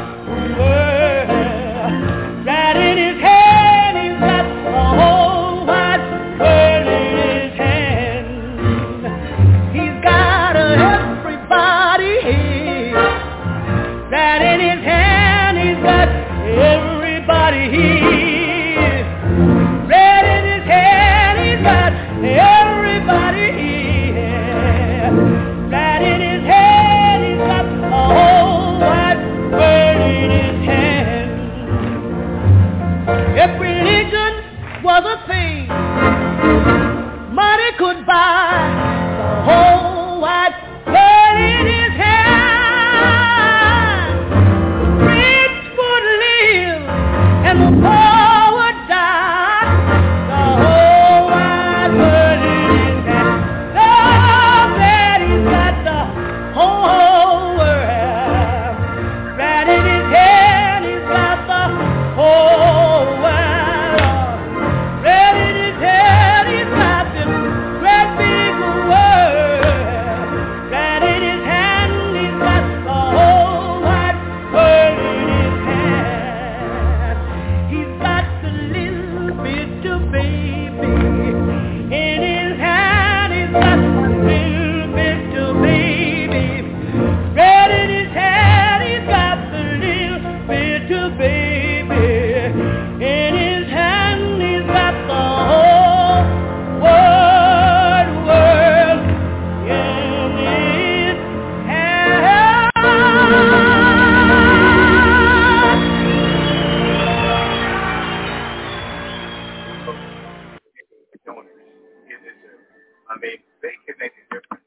Speaker 4: world. Right in his hand, he's got the whole wide world in his hand. He's got everybody here. Right in his hand, he's got everybody here. Right in his hand, he's got everybody here. Right in his hand, he's got the whole wide world in his hand. If religion was a thing money could buy, the whole wide world in his hand. Rich would live and the poor would die. The whole wide world in his hand. So that he's got the whole world. Right in his hand, he's got the whole world. Right in his hand, he's got this great big world. Right in his hand, he's got the whole wide world in his hand. He's got the little bit of baby in his hand. He's got the little bit of baby. Right in his hand, he's got the little bit of baby. In his hand, he's got the whole world in his hand.
Speaker 5: They can make a difference.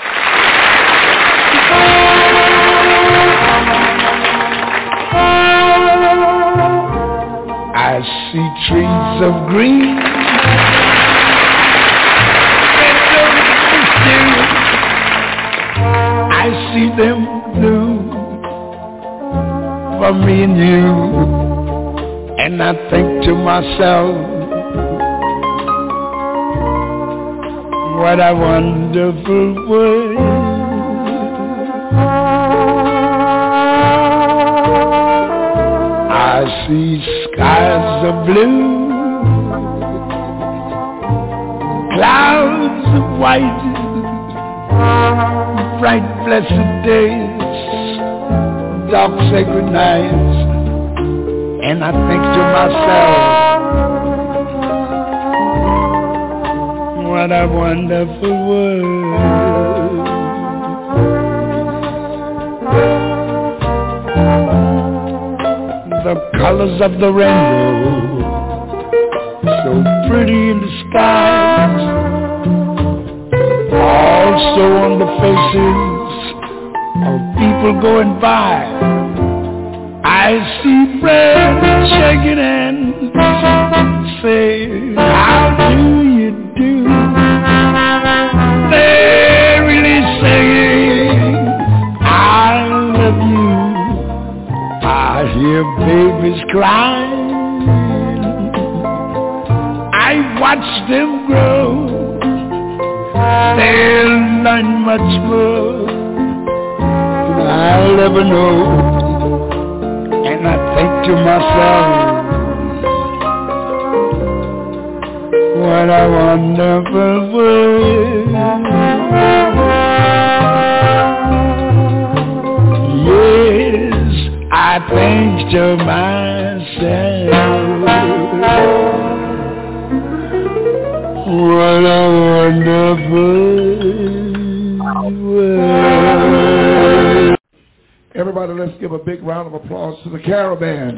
Speaker 10: I see trees of green. I see them blue for me and you. And I think to myself, What a wonderful world. I see skies of blue, clouds of white, bright blessed days, dark sacred nights, and I think to myself, what a wonderful world. The colors of the rainbow, so pretty in the skies, also on the faces of people going by. I see friends shaking hands, say, how do you do? They're really saying, I love you. I hear babies crying, I watch them grow, they'll learn much more than I'll ever know. And I think to myself, what a wonderful world. Yes, I think to myself, what a wonderful world.
Speaker 9: Everybody, let's give a big round of applause to the Caravan.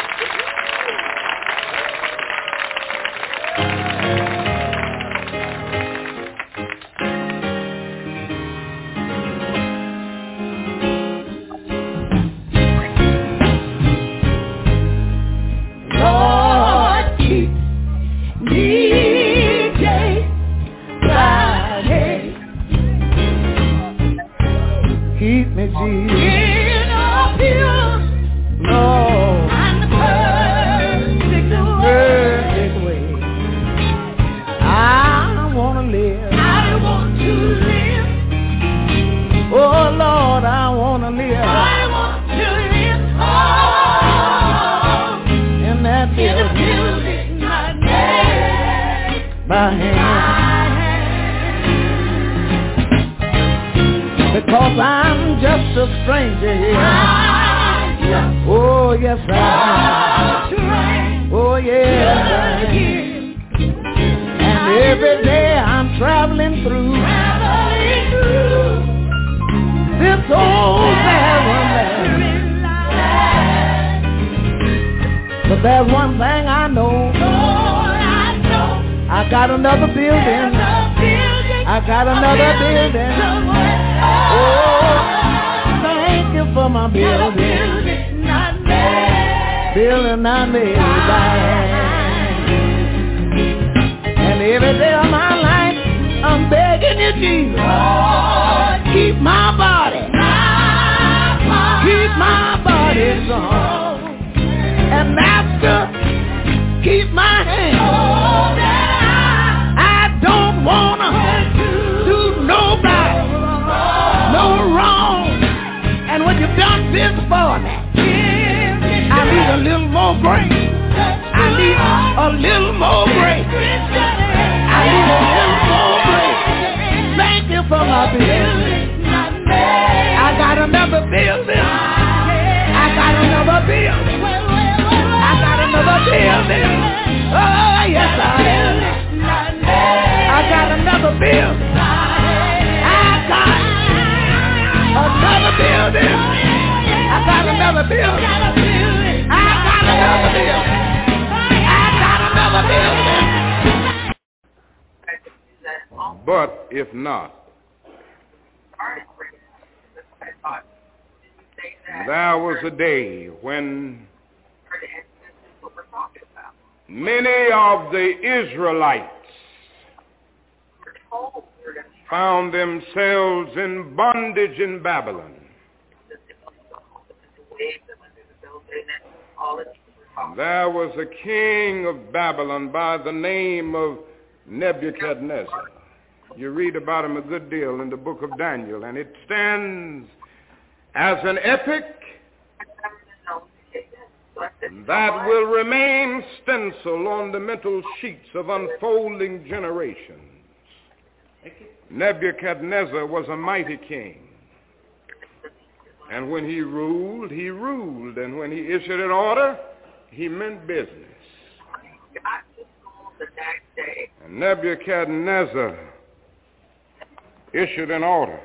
Speaker 10: Because I'm just a stranger here. Oh, yes, I am. Oh, yes, I am. And every day I'm traveling through this old barren land. But there's one thing I know. I got another building. I got another building. Oh, thank you for my building. Building not made by hand. And every day of my life, I'm begging you, Jesus, keep my body. Keep my body strong. And Master, keep my hand. I don't wanna do nobody no wrong. And what you've done this for me, I need a little more grace. I need a little more grace. I need a little more grace. Thank you for my building. I got another building. I got another building. I got another building. Oh, yes, I am. I got another building. I got another building. I got another building. I got another building. I got another building.
Speaker 3: But if not, there was a day when many of the Israelites found themselves in bondage in Babylon. There was a king of Babylon by the name of Nebuchadnezzar. You read about him a good deal in the book of Daniel, and it stands as an epic that will remain stenciled on the mental sheets of unfolding generations. Nebuchadnezzar was a mighty king. And when he ruled, and when he issued an order, he meant business. And Nebuchadnezzar issued an order.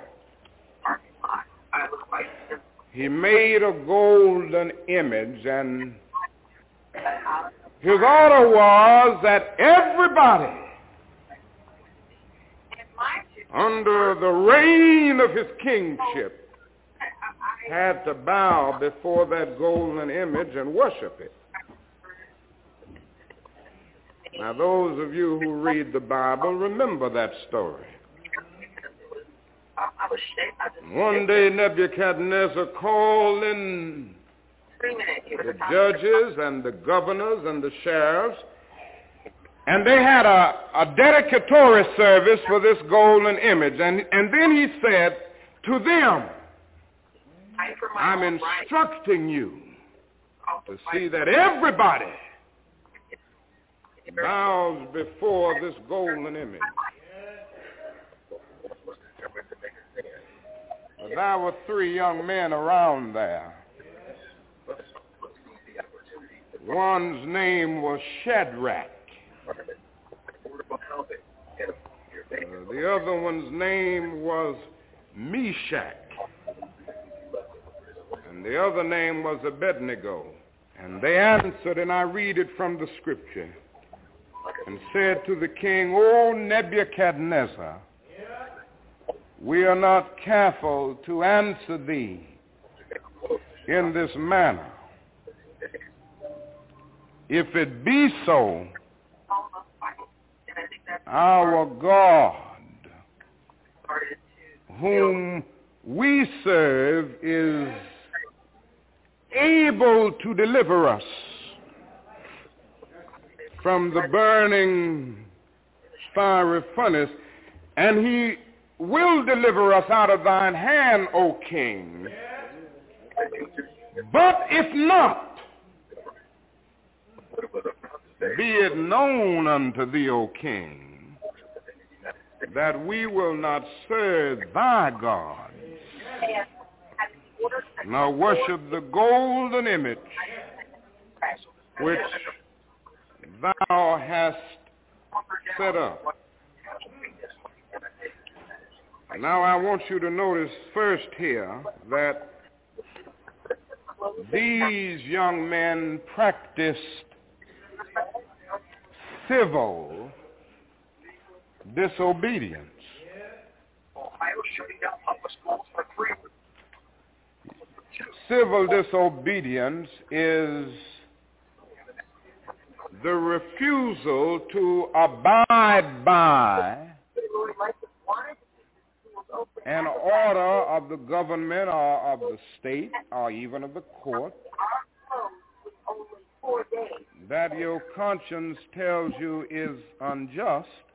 Speaker 3: He made a golden image, and his order was that everybody under the reign of his kingship had to bow before that golden image and worship it. Now, those of you who read the Bible remember that story. One day Nebuchadnezzar called in the judges and the governors and the sheriffs, and they had a dedicatory service for this golden image. And then he said to them, I'm instructing you to see that everybody bows before this golden image. There were 3 young men around there. One's name was Shadrach. The other one's name was Meshach. And the other name was Abednego. And they answered, and I read it from the scripture, and said to the king, O Nebuchadnezzar, we are not careful to answer thee in this manner. If it be so, our God, whom we serve, is able to deliver us from the burning fiery furnace, and he will deliver us out of thine hand, O king. But if not, be it known unto thee, O king, that we will not serve thy gods, nor worship the golden image which thou hast set up. Now I want you to notice first here that these young men practiced civil disobedience. Civil disobedience is the refusal to abide by an order of the government or of the state or even of the court that your conscience tells you is unjust,